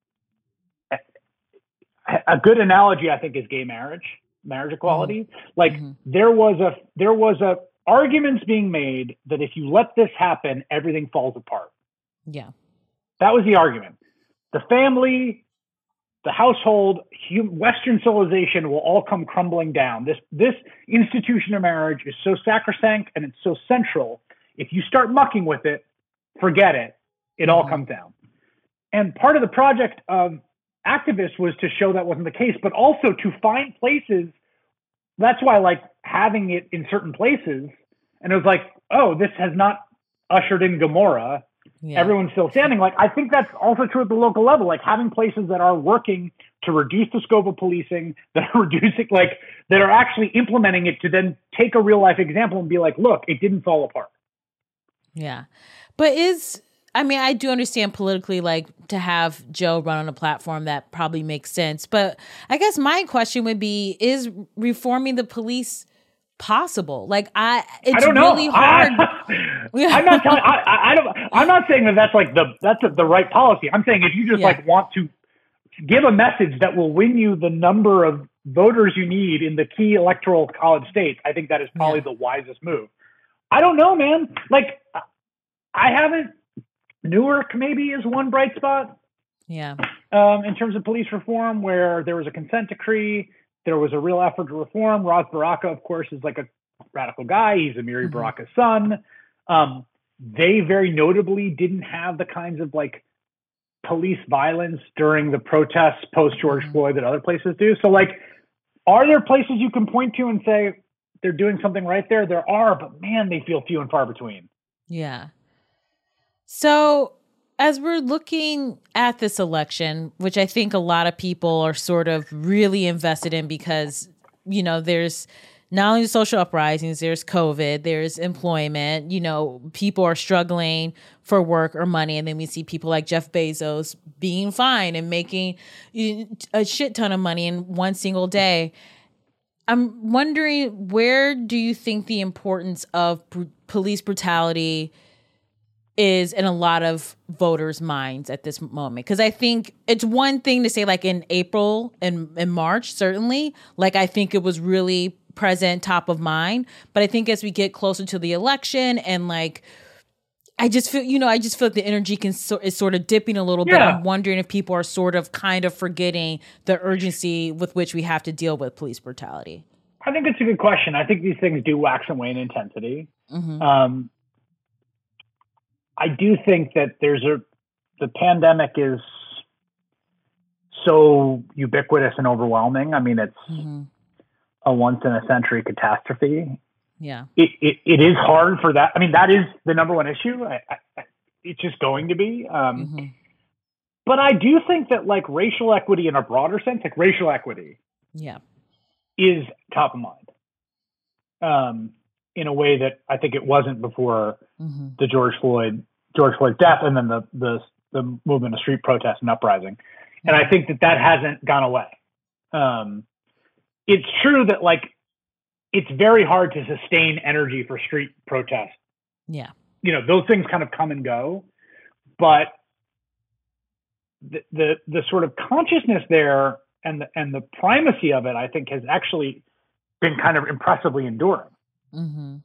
a good analogy, I think, is gay marriage equality. Like, there was a arguments being made that if you let this happen, everything falls apart. Yeah. That was the argument. The family, the household, Western civilization will all come crumbling down. This institution of marriage is so sacrosanct and it's so central. If you start mucking with it, forget it. It all comes down. And part of the project of activists was to show that wasn't the case, but also to find places. That's why, like, having it in certain places, and it was like, oh, this has not ushered in Gomorrah. Yeah. Everyone's still standing. Like, I think that's also true at the local level, like having places that are working to reduce the scope of policing, that are reducing, like, that are actually implementing it to then take a real life example and be like, look, it didn't fall apart. Yeah. But I do understand politically, like, to have Joe run on a platform that probably makes sense. But I guess my question would be, is reforming the police possible? Like, it's really hard. I'm not telling. I'm not saying that that's like that's the right policy. I'm saying if you just like want to give a message that will win you the number of voters you need in the key electoral college states, I think that is probably the wisest move. I don't know, man. Like, I haven't. Newark maybe is one bright spot. Yeah. In terms of police reform, where there was a consent decree, there was a real effort to reform. Ras Baraka, of course, is like a radical guy. He's Amiri Baraka's son. They very notably didn't have the kinds of, like, police violence during the protests post George Floyd that other places do. So, like, are there places you can point to and say they're doing something right there? There are, but man, they feel few and far between. Yeah. So as we're looking at this election, which I think a lot of people are sort of really invested in because, you know, there's not only social uprisings, there's COVID, there's employment, you know, people are struggling for work or money. And then we see people like Jeff Bezos being fine and making a shit ton of money in one single day. I'm wondering, where do you think the importance of police brutality is in a lot of voters' minds at this moment? Because I think it's one thing to say, like, in April and in March, certainly, like, I think it was really present, top of mind. But I think as we get closer to the election and, like, I just feel like the energy is sort of dipping a little bit. I'm wondering if people are sort of kind of forgetting the urgency with which we have to deal with police brutality. I think it's a good question. I think these things do wax and wane in intensity. Mm-hmm. I do think that the pandemic is so ubiquitous and overwhelming. I mean, it's a once in a century catastrophe. Yeah. It is hard for that. I mean, that is the number one issue. It's just going to be. But I do think that, like, racial equity in a broader sense, like racial equity, is top of mind. In a way that I think it wasn't before the George Floyd's death, and then the movement of street protest and uprising. And I think that hasn't gone away. It's true that, like, it's very hard to sustain energy for street protest. Yeah. You know, those things kind of come and go, but the sort of consciousness there and the primacy of it, I think, has actually been kind of impressively enduring. And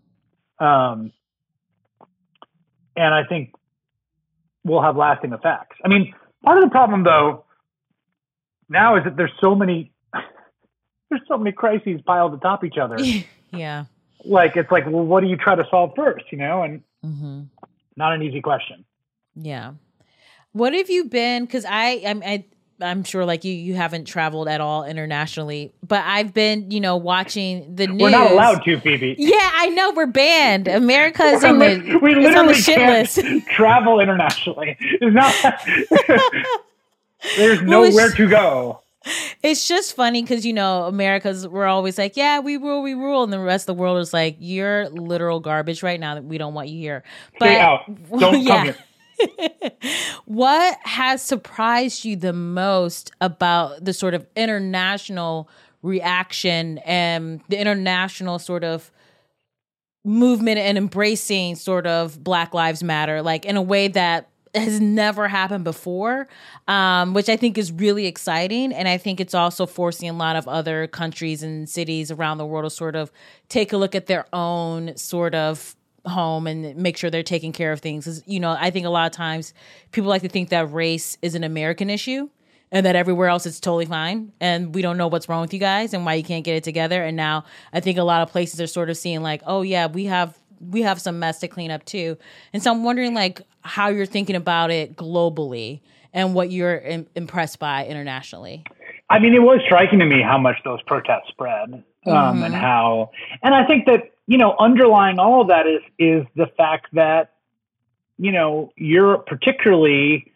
I think will have lasting effects. I mean, part of the problem, though, now is that there's so many crises piled atop each other. Yeah. Like, it's like, well, what do you try to solve first, you know? And not an easy question. Yeah. What have you been, because I'm sure, like, you haven't traveled at all internationally, but I've been, watching the news. We're not allowed to, Phoebe. Yeah, I know, we're banned. America is on the we literally on the shit can't list. Travel internationally. It's not. There's nowhere to go. It's just funny because, we're always like, yeah, we rule. And the rest of the world is like, you're literal garbage right now. That we don't want you here. But stay out. Don't come here. What has surprised you the most about the sort of international reaction and the international sort of movement and embracing sort of Black Lives Matter, like, in a way that has never happened before, which I think is really exciting. And I think it's also forcing a lot of other countries and cities around the world to sort of take a look at their own sort of home and make sure they're taking care of things. I think a lot of times people like to think that race is an American issue and that everywhere else it's totally fine. And we don't know what's wrong with you guys and why you can't get it together. And now I think a lot of places are sort of seeing like, oh yeah, we have some mess to clean up too. And so I'm wondering, like, how you're thinking about it globally and what you're impressed by internationally. I mean, it was striking to me how much those protests spread, and I think that, underlying all of that is the fact that, Europe particularly,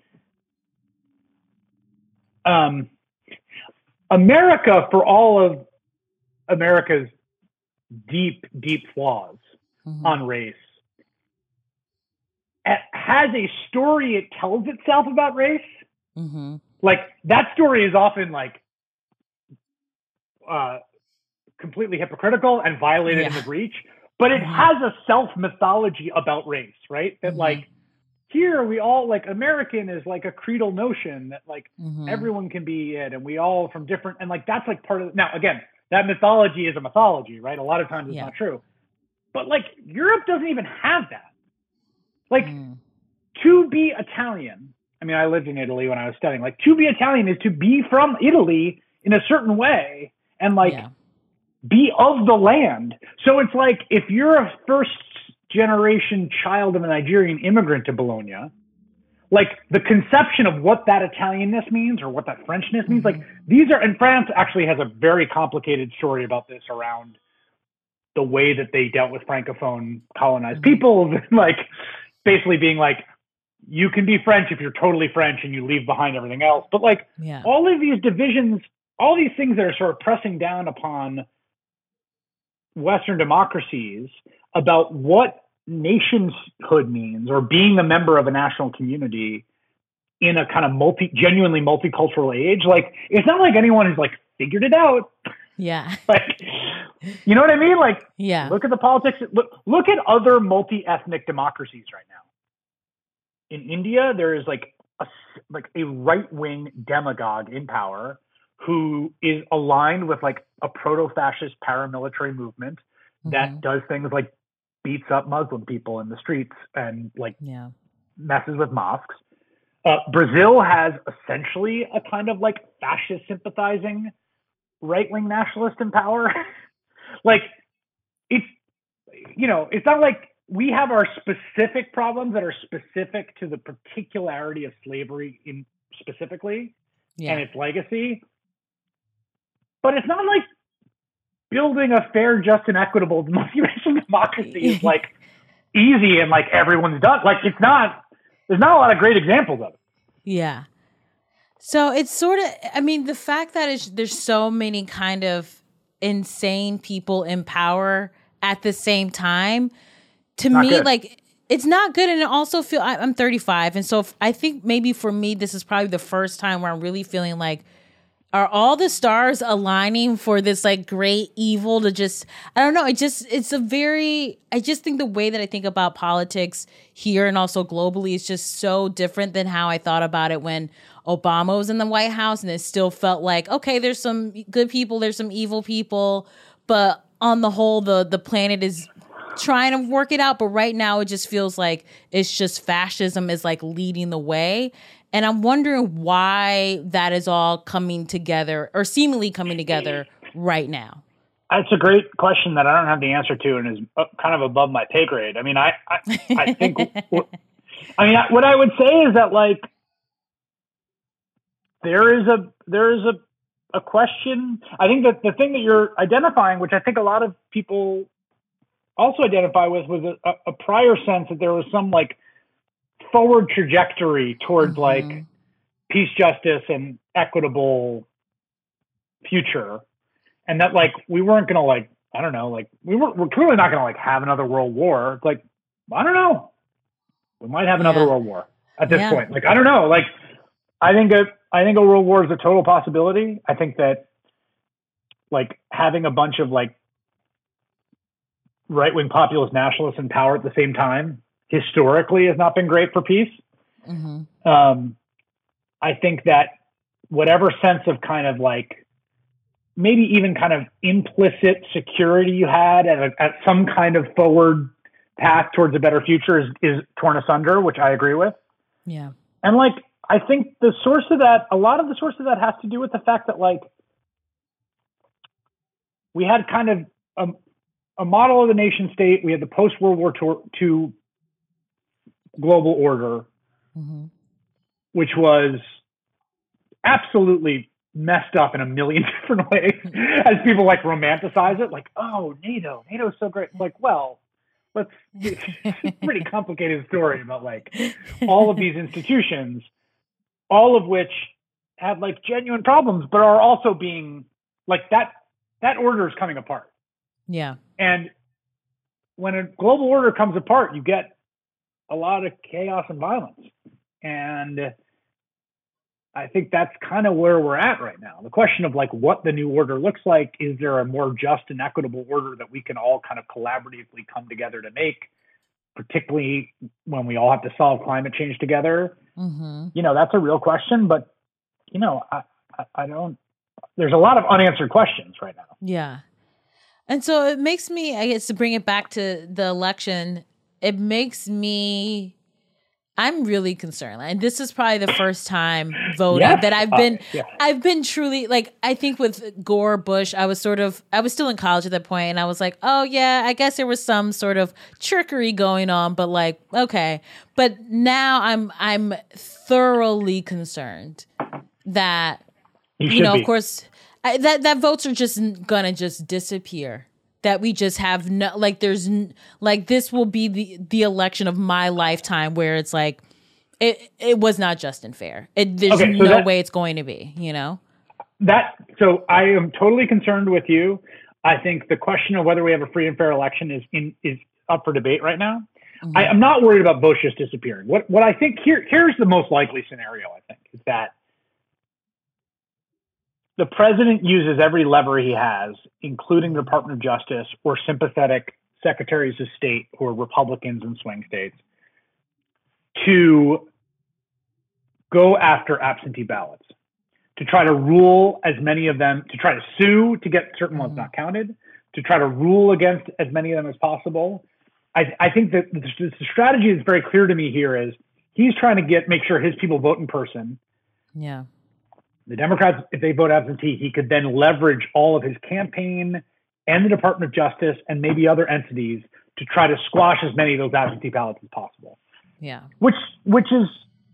America, for all of America's deep, deep flaws on race, has a story it tells itself about race. Like, that story is often like completely hypocritical and violated in the breach, but it has a self mythology about race, right? That like, here we all, like, American is like a creedal notion that like everyone can be it, and we all from different, and like that's like part of. Now again, that mythology is a mythology, right? A lot of times it's not true, but like Europe doesn't even have that. Like, to be Italian, I mean, I lived in Italy when I was studying. Like, to be Italian is to be from Italy in a certain way and, like, be of the land. So it's like, if you're a first-generation child of a Nigerian immigrant to Bologna, like, the conception of what that Italianness means or what that Frenchness means, like, these are, and France actually has a very complicated story about this around the way that they dealt with Francophone colonized peoples, like, basically being like, you can be French if you're totally French and you leave behind everything else. But like all of these divisions, all these things that are sort of pressing down upon Western democracies about what nationhood means or being a member of a national community in a kind of genuinely multicultural age. Like, it's not like anyone has like figured it out. Yeah. Like, you know what I mean? Like, yeah. Look at the politics. Look at other multi-ethnic democracies right now. In India, there is like a right-wing demagogue in power who is aligned with like a proto-fascist paramilitary movement that does things like beats up Muslim people in the streets and like messes with mosques. Brazil has essentially a kind of like fascist sympathizing right-wing nationalist in power. Like, it's, it's not like we have our specific problems that are specific to the particularity of slavery in specifically and its legacy. But it's not like building a fair, just, and equitable multiracial democracy is like easy and like everyone's done. Like, there's not a lot of great examples of it. Yeah. So it's sort of, I mean, the fact that there's so many kind of insane people in power at the same time, to me, good. Like, it's not good. And I also feel, I'm 35. And so I think maybe for me, this is probably the first time where I'm really feeling like, are all the stars aligning for this like great evil to just, I don't know. I just think the way that I think about politics here and also globally is just so different than how I thought about it when Obama was in the White House, and it still felt like, okay, there's some good people, there's some evil people, but on the whole, the planet is trying to work it out. But right now it just feels like it's just fascism is like leading the way. And I'm wondering why that is all coming together or seemingly coming together right now. It's a great question that I don't have the answer to and is kind of above my pay grade. I mean, I think, what I would say is that like, there is a question. I think that the thing that you're identifying, which I think a lot of people also identify with, was a prior sense that there was some like forward trajectory towards like peace, justice, and equitable future, and that like we weren't gonna like, I don't know, like we're clearly not gonna like have another world war. It's like, I don't know, we might have another world war at this point. Like, I don't know, like I think a world war is a total possibility. I think that like having a bunch of like right-wing populist nationalists in power at the same time historically has not been great for peace. I think that whatever sense of kind of like maybe even kind of implicit security you had at some kind of forward path towards a better future is torn asunder, which I agree with. Yeah. And like, I think a lot of the source of that has to do with the fact that like we had kind of a model of the nation state. We had the post-World War II global order, which was absolutely messed up in a million different ways as people like romanticize it. Like, oh, NATO's so great. Like, well, it's a pretty complicated story about like all of these institutions, all of which have like genuine problems, but are also being like that order is coming apart. Yeah. And when a global order comes apart, you get a lot of chaos and violence. And I think that's kind of where we're at right now. The question of like what the new order looks like, is there a more just and equitable order that we can all kind of collaboratively come together to make, particularly when we all have to solve climate change together? You know, that's a real question, but you know, I don't, there's a lot of unanswered questions right now. Yeah. And so it makes me, I guess, to bring it back to the election, it makes me, I'm really concerned. And this is probably the first time voting that I've been truly like, I think with Gore, Bush, I was still in college at that point, and I was like, oh yeah, I guess there was some sort of trickery going on, but like, okay. But now I'm thoroughly concerned that, you know, of course, that votes are just gonna just disappear. That we just have no, like, there's like, this will be the election of my lifetime where it's like, it was not just and fair. There's no way it's going to be, you know? So I am totally concerned with you. I think the question of whether we have a free and fair election is up for debate right now. I'm not worried about Bush just disappearing. What I think here's the most likely scenario, I think, is that the president uses every lever he has, including the Department of Justice or sympathetic secretaries of state who are Republicans in swing states, to go after absentee ballots, to try to rule as many of them, to try to sue to get certain ones not counted, to try to rule against as many of them as possible. I think that the strategy is very clear to me here is he's trying to make sure his people vote in person. Yeah. The Democrats, if they vote absentee, he could then leverage all of his campaign and the Department of Justice and maybe other entities to try to squash as many of those absentee ballots as possible. Yeah. Which is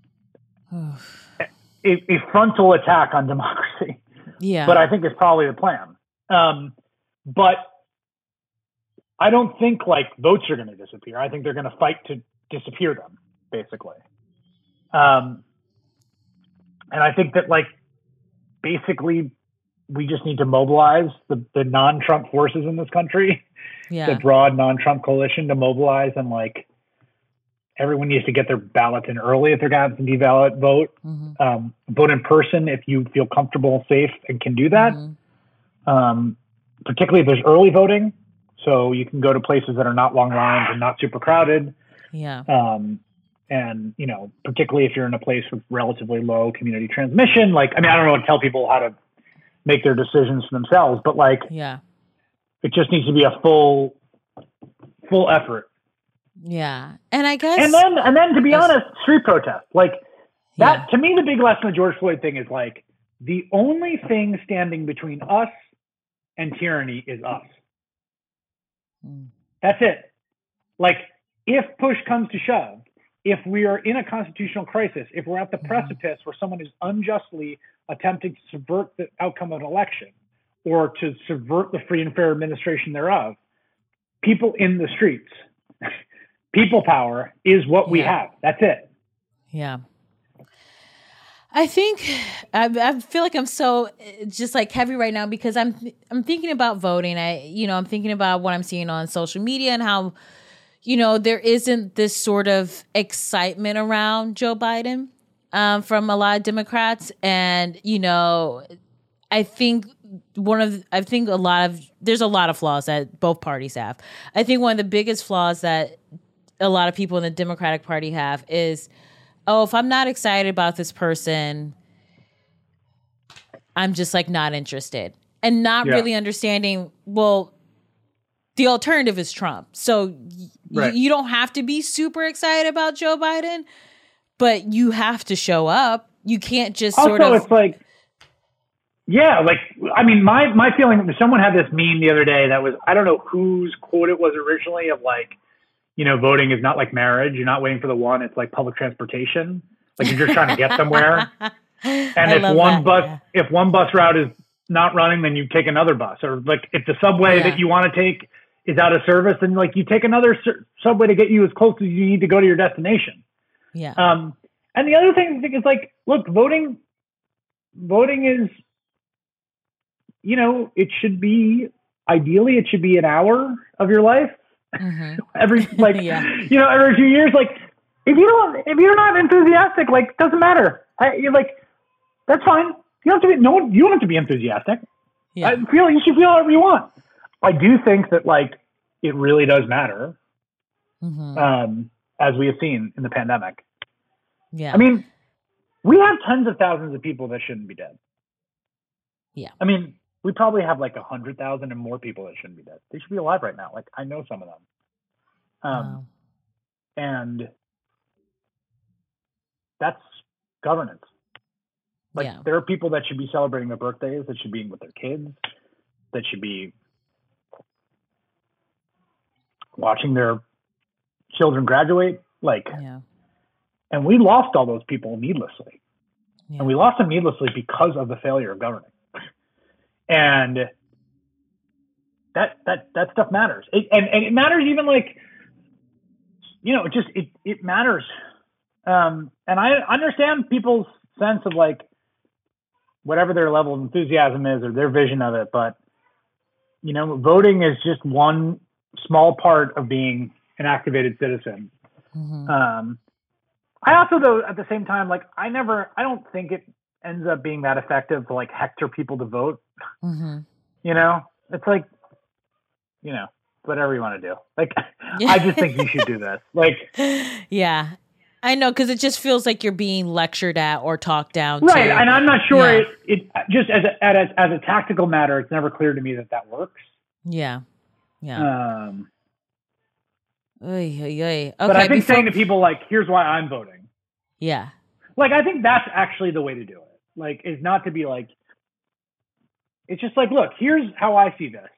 a frontal attack on democracy. Yeah. But I think it's probably the plan. But I don't think like votes are going to disappear. I think they're going to fight to disappear them, basically. And I think that like basically we just need to mobilize the non-Trump forces in this country, the broad non-Trump coalition to mobilize, and like everyone needs to get their ballots in early if they're going to absentee ballot vote. Vote in person if you feel comfortable and safe and can do that. Particularly if there's early voting, so you can go to places that are not long lines and not super crowded. Yeah. And, you know, particularly if you're in a place with relatively low community transmission, like, I mean, I don't know how to tell people how to make their decisions for themselves, but like, it just needs to be a full effort. Yeah. And I guess, and then to be honest, street protest, like that, to me, the big lesson of the George Floyd thing is like the only thing standing between us and tyranny is us. That's it. Like if push comes to shove, if we are in a constitutional crisis, if we're at the precipice where someone is unjustly attempting to subvert the outcome of an election or to subvert the free and fair administration thereof, people in the streets, people power is what we have. That's it. Yeah. I think I feel like I'm so just like heavy right now because I'm thinking about voting. I'm thinking about what I'm seeing on social media and how, you know, there isn't this sort of excitement around Joe Biden from a lot of Democrats. And, you know, I think there's a lot of flaws that both parties have. I think one of the biggest flaws that a lot of people in the Democratic Party have is, if I'm not excited about this person, I'm just like not interested and not really understanding, well, the alternative is Trump. So you don't have to be super excited about Joe Biden, but you have to show up. You can't just it's like, like, I mean, my feeling, someone had this meme the other day that was, I don't know whose quote it was originally of like, you know, voting is not like marriage. You're not waiting for the one. It's like public transportation. Like you're just trying to get somewhere. And if one bus route is not running, then you take another bus. Or like if the subway that you want to take is out of service, then like you take another subway to get you as close as you need to go to your destination. Yeah. And the other thing I think is like, look, voting is, you know, ideally it should be an hour of your life. Every you know, every few years, like if you're not enthusiastic, like doesn't matter. You're like, that's fine. You don't have to be enthusiastic. You should feel whatever you want. I do think that like it really does matter, as we have seen in the pandemic. Yeah, I mean, we have tens of thousands of people that shouldn't be dead. Yeah, I mean, we probably have like 100,000 and more people that shouldn't be dead. They should be alive right now. Like I know some of them. And that's governance. Like there are people that should be celebrating their birthdays, that should be with their kids, that should be watching their children graduate. Like, and we lost all those people needlessly. And we lost them needlessly because of the failure of governing. And that stuff matters. And it matters even like, you know, it matters. And I understand people's sense of like, whatever their level of enthusiasm is or their vision of it. But, you know, voting is just one small part of being an activated citizen. I also, though, at the same time, like I don't think it ends up being that effective to like hector people to vote. Mm-hmm. You know, it's like, you know, whatever you want to do. Like, I just think you should do this. Like, yeah, I know, because it just feels like you're being lectured at or talked down right. to. And I'm not sure it just as a tactical matter, it's never clear to me that works. Yeah. Okay, but I think saying to people like, here's why I'm voting. Yeah. Like, I think that's actually the way to do it. Like, is not to be like, it's just like, look, here's how I see this.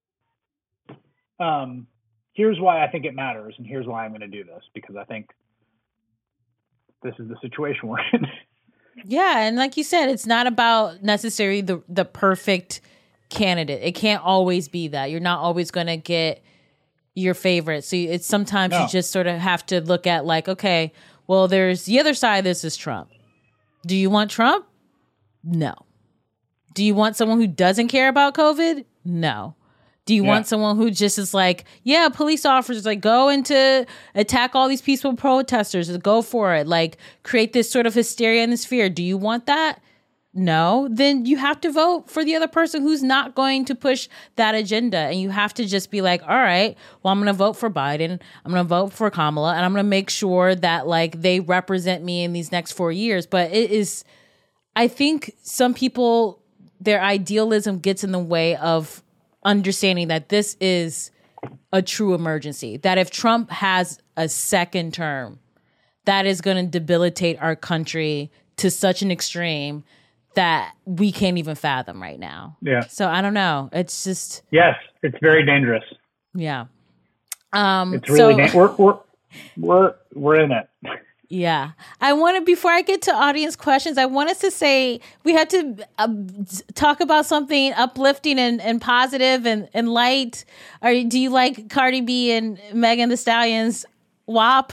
Here's why I think it matters, and here's why I'm going to do this, because I think this is the situation we're in. Yeah, and like you said, it's not about necessarily the perfect candidate. It can't always be that. You're not always going to get your favorite. So it's sometimes you just sort of have to look at like, okay, well, there's the other side of this is Trump. Do you want Trump? No. Do you want someone who doesn't care about COVID? No. Do you want someone who just is like, yeah, police officers, like, go into attack all these peaceful protesters, go for it, like, create this sort of hysteria and this fear? Do you want that? No. Then you have to vote for the other person who's not going to push that agenda. And you have to just be like, all right, well, I'm going to vote for Biden. I'm going to vote for Kamala. And I'm going to make sure that, like, they represent me in these next 4 years. But it is, I think some people, their idealism gets in the way of understanding that this is a true emergency, that if Trump has a second term, that is going to debilitate our country to such an extreme that we can't even fathom right now. Yeah. So I don't know. It's just, yes, it's very dangerous. Yeah. It's really we're in it. Yeah. I want to, before I get to audience questions, I want us to say we had to talk about something uplifting and positive and light. Do you like Cardi B and Megan Thee Stallion's WAP?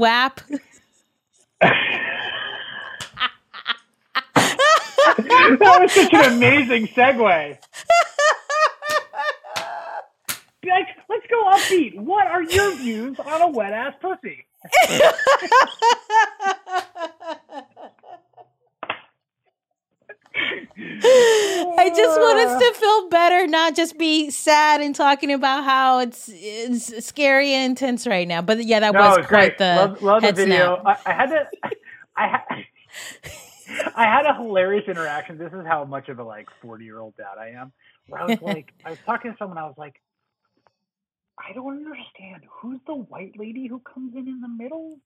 That was such an amazing segue. Like, let's go upbeat. What are your views on a wet ass pussy? I just want us to feel better, not just be sad and talking about how it's scary and intense right now. But yeah, that was quite the love the head video. snap. I had a hilarious interaction. This is how much of a like 40-year-old dad I am. Where I was like, I was talking to someone. I was like, I don't understand. Who's the white lady who comes in the middle?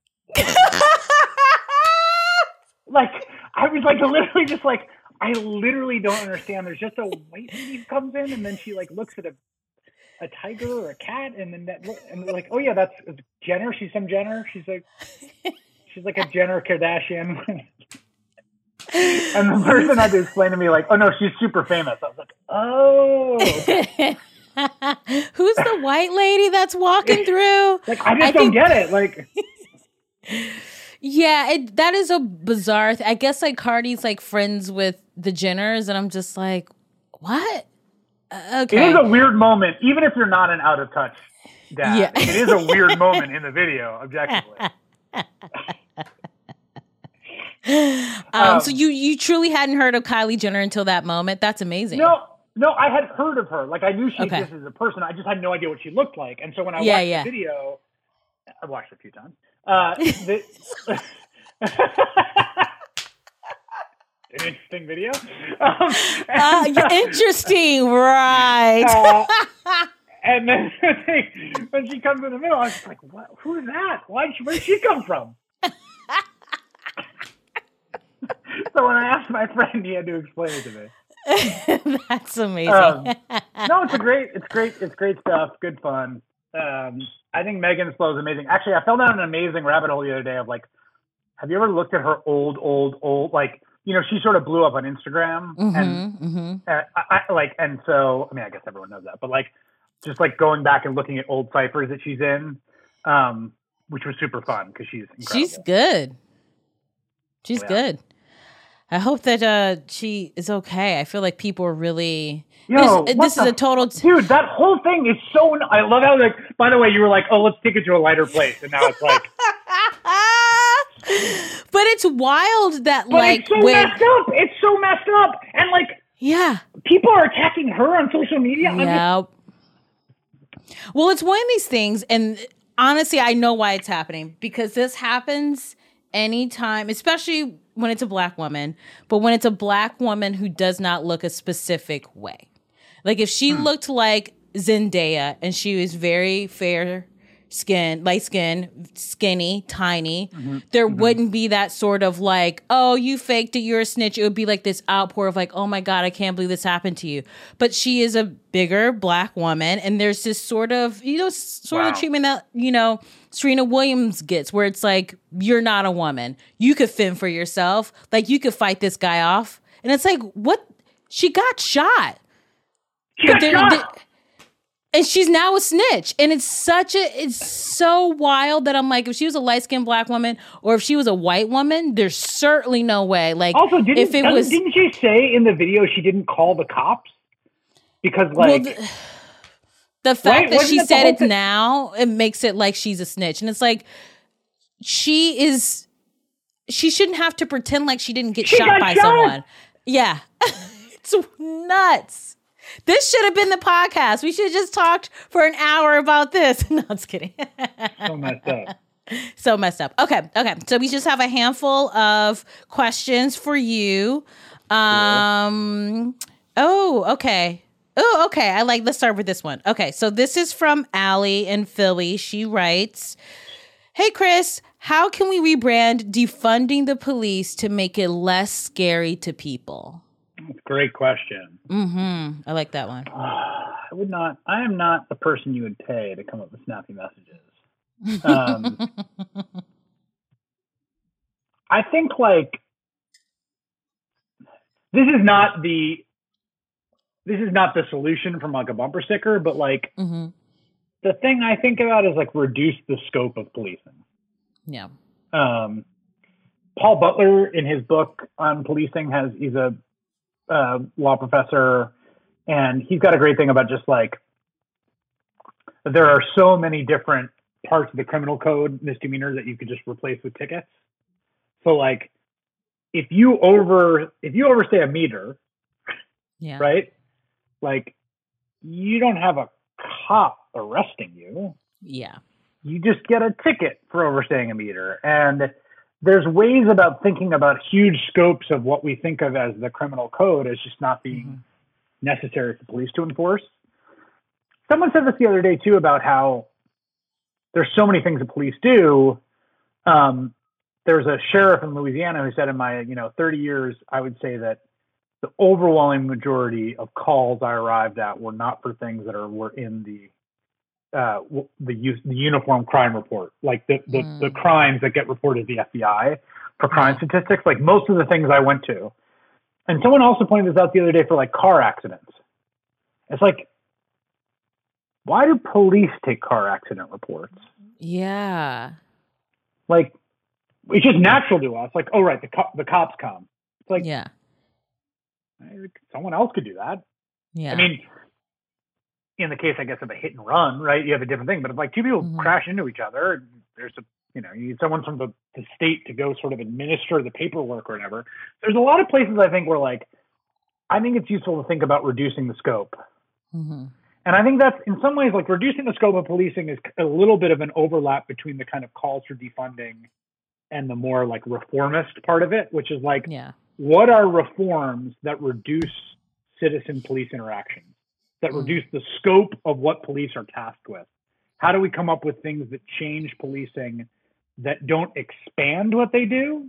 Like, I was like literally just like, I literally don't understand. There's just a white lady who comes in, and then she like looks at a tiger or a cat, and then and they're like, oh yeah, that's Jenner. She's some Jenner. She's like a Jenner Kardashian. And the person had to explain to me like, oh no, she's super famous. I was like, oh. Who's the white lady that's walking through? Like, I don't get it. Like, yeah, that is a bizarre. I guess like Cardi's like friends with the Jenners, and I'm just like, what? Okay, it is a weird moment, even if you're not an out of touch dad. Yeah. It is a weird moment in the video, objectively. So you truly hadn't heard of Kylie Jenner until that moment? That's amazing. No, I had heard of her. Like, I knew she existed as a person. I just had no idea what she looked like. And so when I watched the video, I watched it a few times. An interesting video. Interesting, right? And then when she comes in the middle, I was just like, "What? Who is that? Where did she come from?" So when I asked my friend, he had to explain it to me. That's amazing. No, it's great stuff. Good fun. I think Megan's flow is amazing. Actually, I fell down an amazing rabbit hole the other day of like, have you ever looked at her old, like, you know, she sort of blew up on Instagram, and so, I mean, I guess everyone knows that, but like, just like going back and looking at old ciphers that she's in, which was super fun because she's incredible. She's good. She's good. I hope that she is okay. I feel like people are really. This is a total. Dude, that whole thing is so. I love how, like, by the way, you were like, oh, let's take it to a lighter place. And now it's like. But it's wild that, but like. It's so messed up. It's so so messed up. And like, yeah, people are attacking her on social media. Yeah. Well, it's one of these things, and honestly, I know why it's happening, because this happens anytime, especially when it's a black woman, but when it's a black woman who does not look a specific way. Like if she looked like Zendaya and she was very fair skin, light skin, skinny, tiny, there wouldn't be that sort of like, oh, you faked it, you're a snitch. It would be like this outpour of like, oh my God, I can't believe this happened to you. But she is a bigger black woman, and there's this sort of, you know, of treatment that, you know, Serena Williams gets, where it's like, you're not a woman. You could fend for yourself. Like, you could fight this guy off. And it's like, what? She got shot. And she's now a snitch. And it's so wild that I'm like, if she was a light-skinned black woman or if she was a white woman, there's certainly no way. Like, also, didn't she say in the video she didn't call the cops? Because, like... Well, the fact that she said it now, it makes it like she's a snitch. And it's like, she shouldn't have to pretend like she didn't get shot by someone. Yeah. It's nuts. This should have been the podcast. We should have just talked for an hour about this. No, I'm just kidding. So messed up. So messed up. Okay. So we just have a handful of questions for you. Oh, okay. Let's start with this one. Okay, so this is from Allie in Philly. She writes, "Hey, Chris, how can we rebrand defunding the police to make it less scary to people?" That's a great question. I like that one. I am not the person you would pay to come up with snappy messages. I think, like, this is not the solution from like a bumper sticker, but like the thing I think about is like reduce the scope of policing. Yeah. Paul Butler in his book on policing he's a law professor, and he's got a great thing about just like, there are so many different parts of the criminal code misdemeanors that you could just replace with tickets. So like, if you overstay a meter, right? Like, you don't have a cop arresting you. Yeah. You just get a ticket for overstaying a meter. And there's ways about thinking about huge scopes of what we think of as the criminal code as just not being necessary for police to enforce. Someone said this the other day too about how there's so many things that police do. There's a sheriff in Louisiana who said, in my 30 years, I would say that the overwhelming majority of calls I arrived at were not for things that were in the uniform crime report, like the crimes that get reported to the FBI for crime statistics. Like most of the things I went to, and someone also pointed this out the other day for like car accidents. It's like, why do police take car accident reports? Yeah, like it's just natural to us. Like, oh right, the cops come. It's like, yeah. Someone else could do that. Yeah. I mean, in the case, I guess, of a hit and run, right? You have a different thing. But if like two people crash into each other, there's you need someone from the state to go sort of administer the paperwork or whatever. There's a lot of places I think where like, I think it's useful to think about reducing the scope. And I think that's in some ways like reducing the scope of policing is a little bit of an overlap between the kind of calls for defunding and the more like reformist part of it, which is like, what are reforms that reduce citizen police interactions, that reduce the scope of what police are tasked with? How do we come up with things that change policing that don't expand what they do,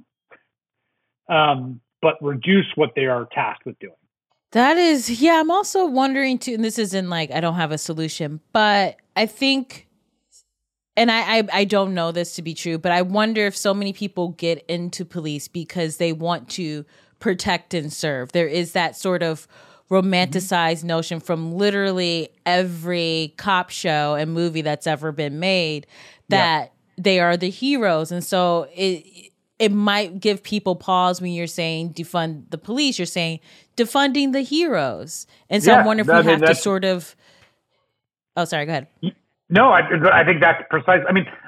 but reduce what they are tasked with doing? That is, I'm also wondering too, and this isn't like, I don't have a solution, but I think, and I don't know this to be true, but I wonder if so many people get into police because they want to protect and serve. There is that sort of romanticized notion from literally every cop show and movie that's ever been made that they are the heroes. And so it might give people pause when you're saying defund the police. You're saying defunding the heroes. And so I'm wondering if we have to sort of... Oh, sorry, go ahead. No, I think that's precise. I mean,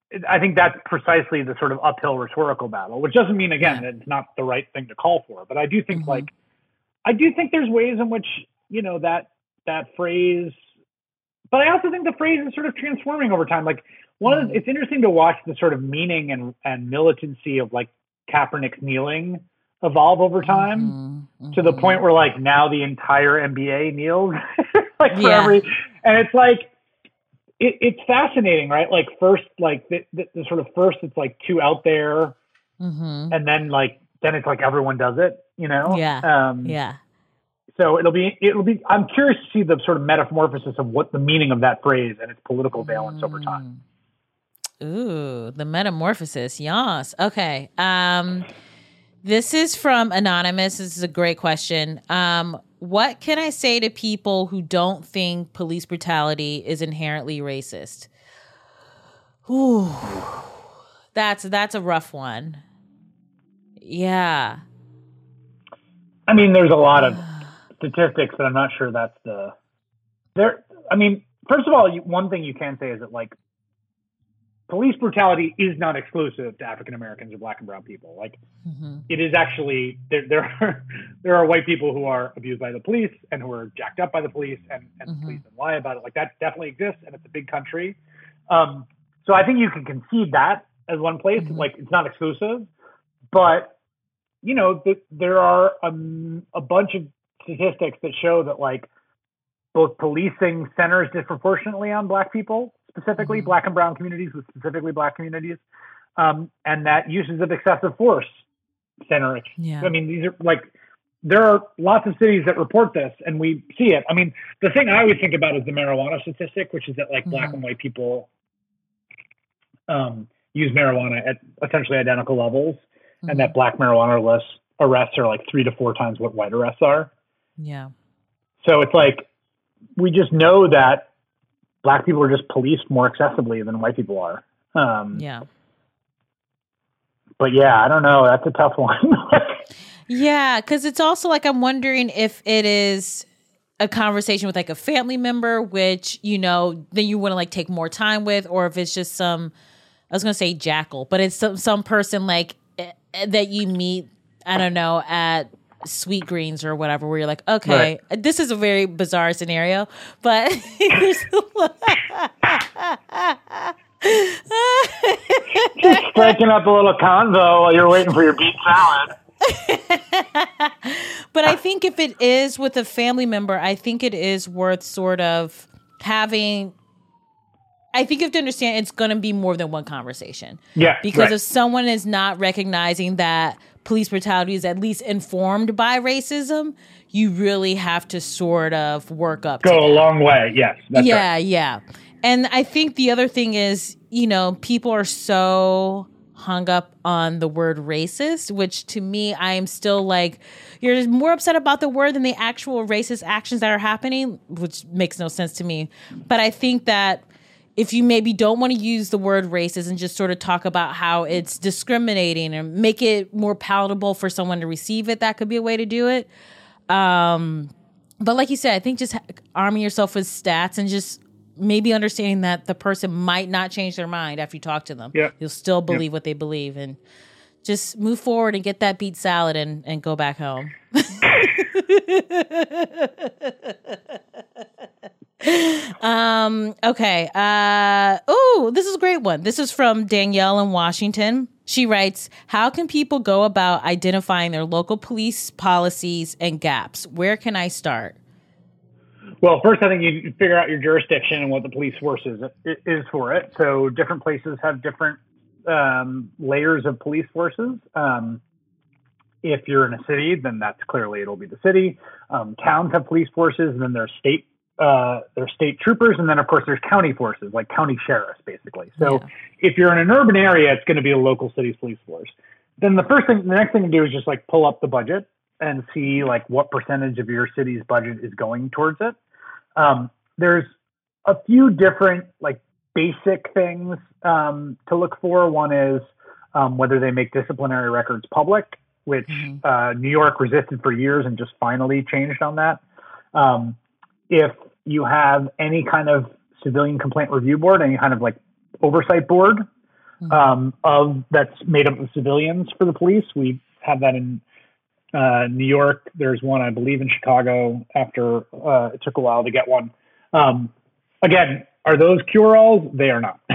I think that's precisely the sort of uphill rhetorical battle, which doesn't mean, again, that it's not the right thing to call for. But I do think there's ways in which, that phrase, but I also think the phrase is sort of transforming over time. Like it's interesting to watch the sort of meaning and militancy of like Kaepernick's kneeling evolve over time to the point where like now the entire NBA kneels for every, and it's like, it's fascinating, right? Like first, like the sort of first, it's like too out there, and then it's like everyone does it, Yeah. So it'll be. I'm curious to see the sort of metamorphosis of what the meaning of that phrase and its political valence over time. Ooh, the metamorphosis. Yes. Okay. This is from Anonymous. This is a great question. What can I say to people who don't think police brutality is inherently racist? Ooh, that's a rough one. Yeah. I mean, there's a lot of statistics, but I'm not sure that's first of all, one thing you can say is that like police brutality is not exclusive to African Americans or Black and brown people. Like it is actually there are white people who are abused by the police and who are jacked up by the police and the police and lie about it. Like that definitely exists, and it's a big country. So I think you can concede that as one place. Like it's not exclusive, but there are a bunch of statistics that show that like both policing centers disproportionately on Black people, specifically Black and brown communities, with specifically Black communities, and that uses of excessive force center. Yeah. I mean, these are like, there are lots of cities that report this, and we see it. I mean, the thing I always think about is the marijuana statistic, which is that like Black and white people use marijuana at essentially identical levels, and that Black marijuana arrests are like 3 to 4 times what white arrests are. Yeah. So it's like, we just know that Black people are just policed more excessively than white people are. Yeah. But yeah, I don't know. That's a tough one. Yeah, because it's also like, I'm wondering if it is a conversation with like a family member, which, then you want to like take more time with, or if it's just I was going to say jackal, but it's some person like that you meet, I don't know, at Sweet Greens or whatever, where you're like, okay, this is a very bizarre scenario, but just striking up a little convo while you're waiting for your beet salad. But I think if it is with a family member, I think it is worth sort of having. I think you have to understand it's going to be more than one conversation. Yeah. Because if someone is not recognizing that police brutality is at least informed by racism, you really have to sort of work up. Go a long way. Yes. That's right. Yeah. And I think the other thing is, people are so hung up on the word racist, which to me, I am still like, you're more upset about the word than the actual racist actions that are happening, which makes no sense to me. But I think that if you maybe don't want to use the word racist and just sort of talk about how it's discriminating and make it more palatable for someone to receive it, that could be a way to do it. But like you said, I think just arming yourself with stats and just maybe understanding that the person might not change their mind after you talk to them. Yep. You'll still believe what they believe, and just move forward and get that beet salad and go back home. Okay. This is a great one. This is from Danielle in Washington. She writes, how can people go about identifying their local police policies and gaps? Where can I start? Well, first, I think you figure out your jurisdiction and what the police force is for it. So different places have different layers of police forces. If you're in a city, then that's clearly it'll be the city. Towns have police forces, and then there's state troopers, and then of course there's county forces, like county sheriffs, basically. So if you're in an urban area, it's going to be a local city's police force. Then the next thing to do is just like pull up the budget and see like what percentage of your city's budget is going towards it. There's a few different like basic things to look for. One is whether they make disciplinary records public, which New York resisted for years and just finally changed on that. If you have any kind of civilian complaint review board, any kind of like oversight board, that's made up of civilians for the police. We have that in New York. There's one, I believe, in Chicago after it took a while to get one. Again, are those cure-alls? They are not.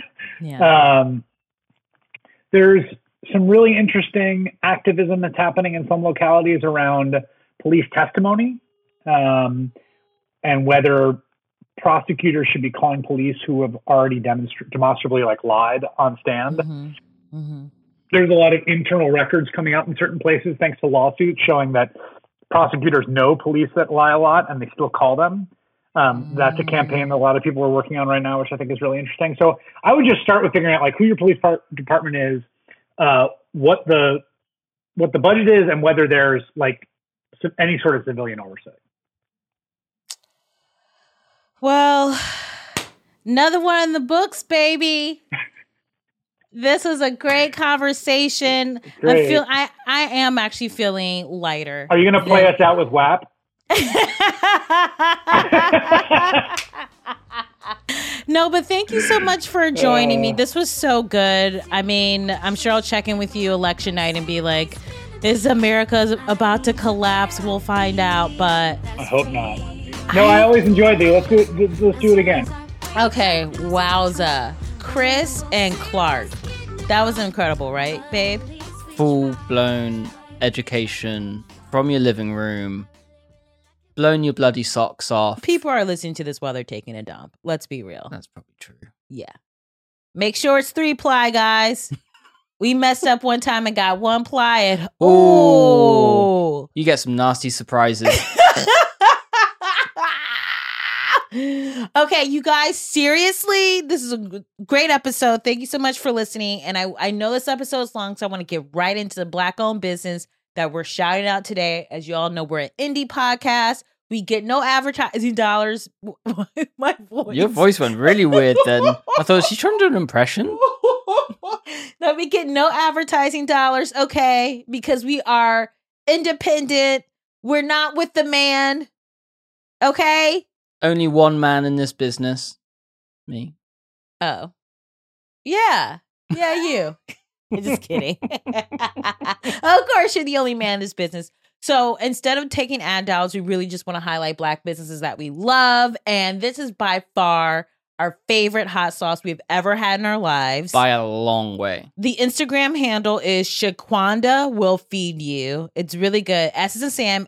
There's some really interesting activism that's happening in some localities around police testimony, and whether prosecutors should be calling police who have already demonstrably lied on stand. There's a lot of internal records coming out in certain places thanks to lawsuits showing that prosecutors know police that lie a lot and they still call them. That's a campaign that a lot of people are working on right now, which I think is really interesting. So I would just start with figuring out who your police department is, what the budget is, and whether there's any sort of civilian oversight. Well, another one in the books, baby. This was a great conversation. Great. I am actually feeling lighter. Are you going to play us out with WAP? No, but thank you so much for joining me. This was so good. I mean, I'm sure I'll check in with you election night and be like, is America about to collapse? We'll find out, but I hope not. No, I always enjoyed these. Let's do it again. Okay, wowza. Chris and Clark. That was incredible, right, babe? Full-blown education from your living room. Blown your bloody socks off. People are listening to this while they're taking a dump. Let's be real. That's probably true. Yeah. Make sure it's 3-ply, guys. We messed up one time and got 1-ply. And ooh. You get some nasty surprises. Okay, you guys, seriously, this is a great episode. Thank you so much for listening. And I know this episode is long, so I want to get right into the Black-owned business that we're shouting out today. As you all know, we're an indie podcast. We get no advertising dollars. My voice. Your voice went really weird then. I thought, is she trying to do an impression? No, we get no advertising dollars, okay? Because we are independent. We're not with the man, okay? Only one man in this business. Me. Oh. Yeah. Yeah, you. Just kidding. Of course, you're the only man in this business. So instead of taking ad dollars, we really just want to highlight Black businesses that we love. And this is by far our favorite hot sauce we've ever had in our lives. By a long way. The Instagram handle is Shaquanda Will Feed You. It's really good. S as in Sam,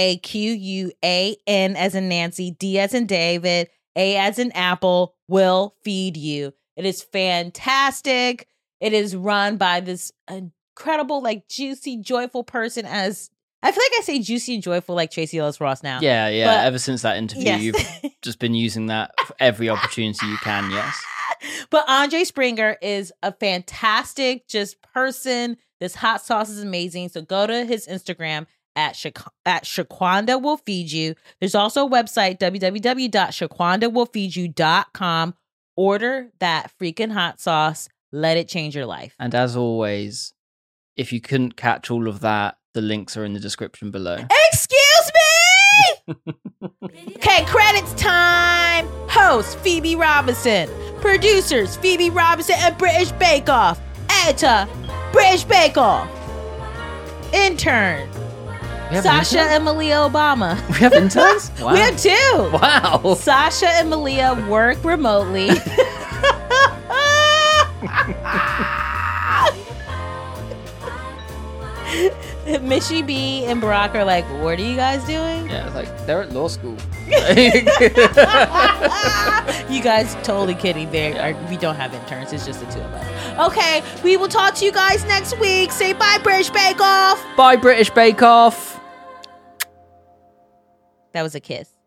HAQUAN as in Nancy, D as in David, A as in Apple, Will Feed You. It is fantastic. It is run by this incredible, juicy, joyful person. As I feel like I say juicy and joyful like Tracy Ellis Ross now. Yeah. But, ever since that interview, yes. You've just been using that for every opportunity you can, yes. But Andre Springer is a fantastic person. This hot sauce is amazing. So go to his Instagram at Shaquanda Will Feed You. There's also a website, www.shaquandawillfeedyou.com. Order that freaking hot sauce. Let it change your life. And as always, if you couldn't catch all of that, the links are in the description below. Excuse me! Okay, credits time! Host, Phoebe Robinson. Producers, Phoebe Robinson and British Bake Off. Editor, British Bake Off. Intern, Sasha and Malia Obama. We have interns? Wow. We have 2. Wow. Sasha and Malia work remotely. Mishy B and Barack are like, what are you guys doing? Yeah, they're at law school. You guys totally kidding. We don't have interns. It's just the 2 of us. Okay, we will talk to you guys next week. Say bye, British Bake Off. Bye, British Bake Off. That was a kiss.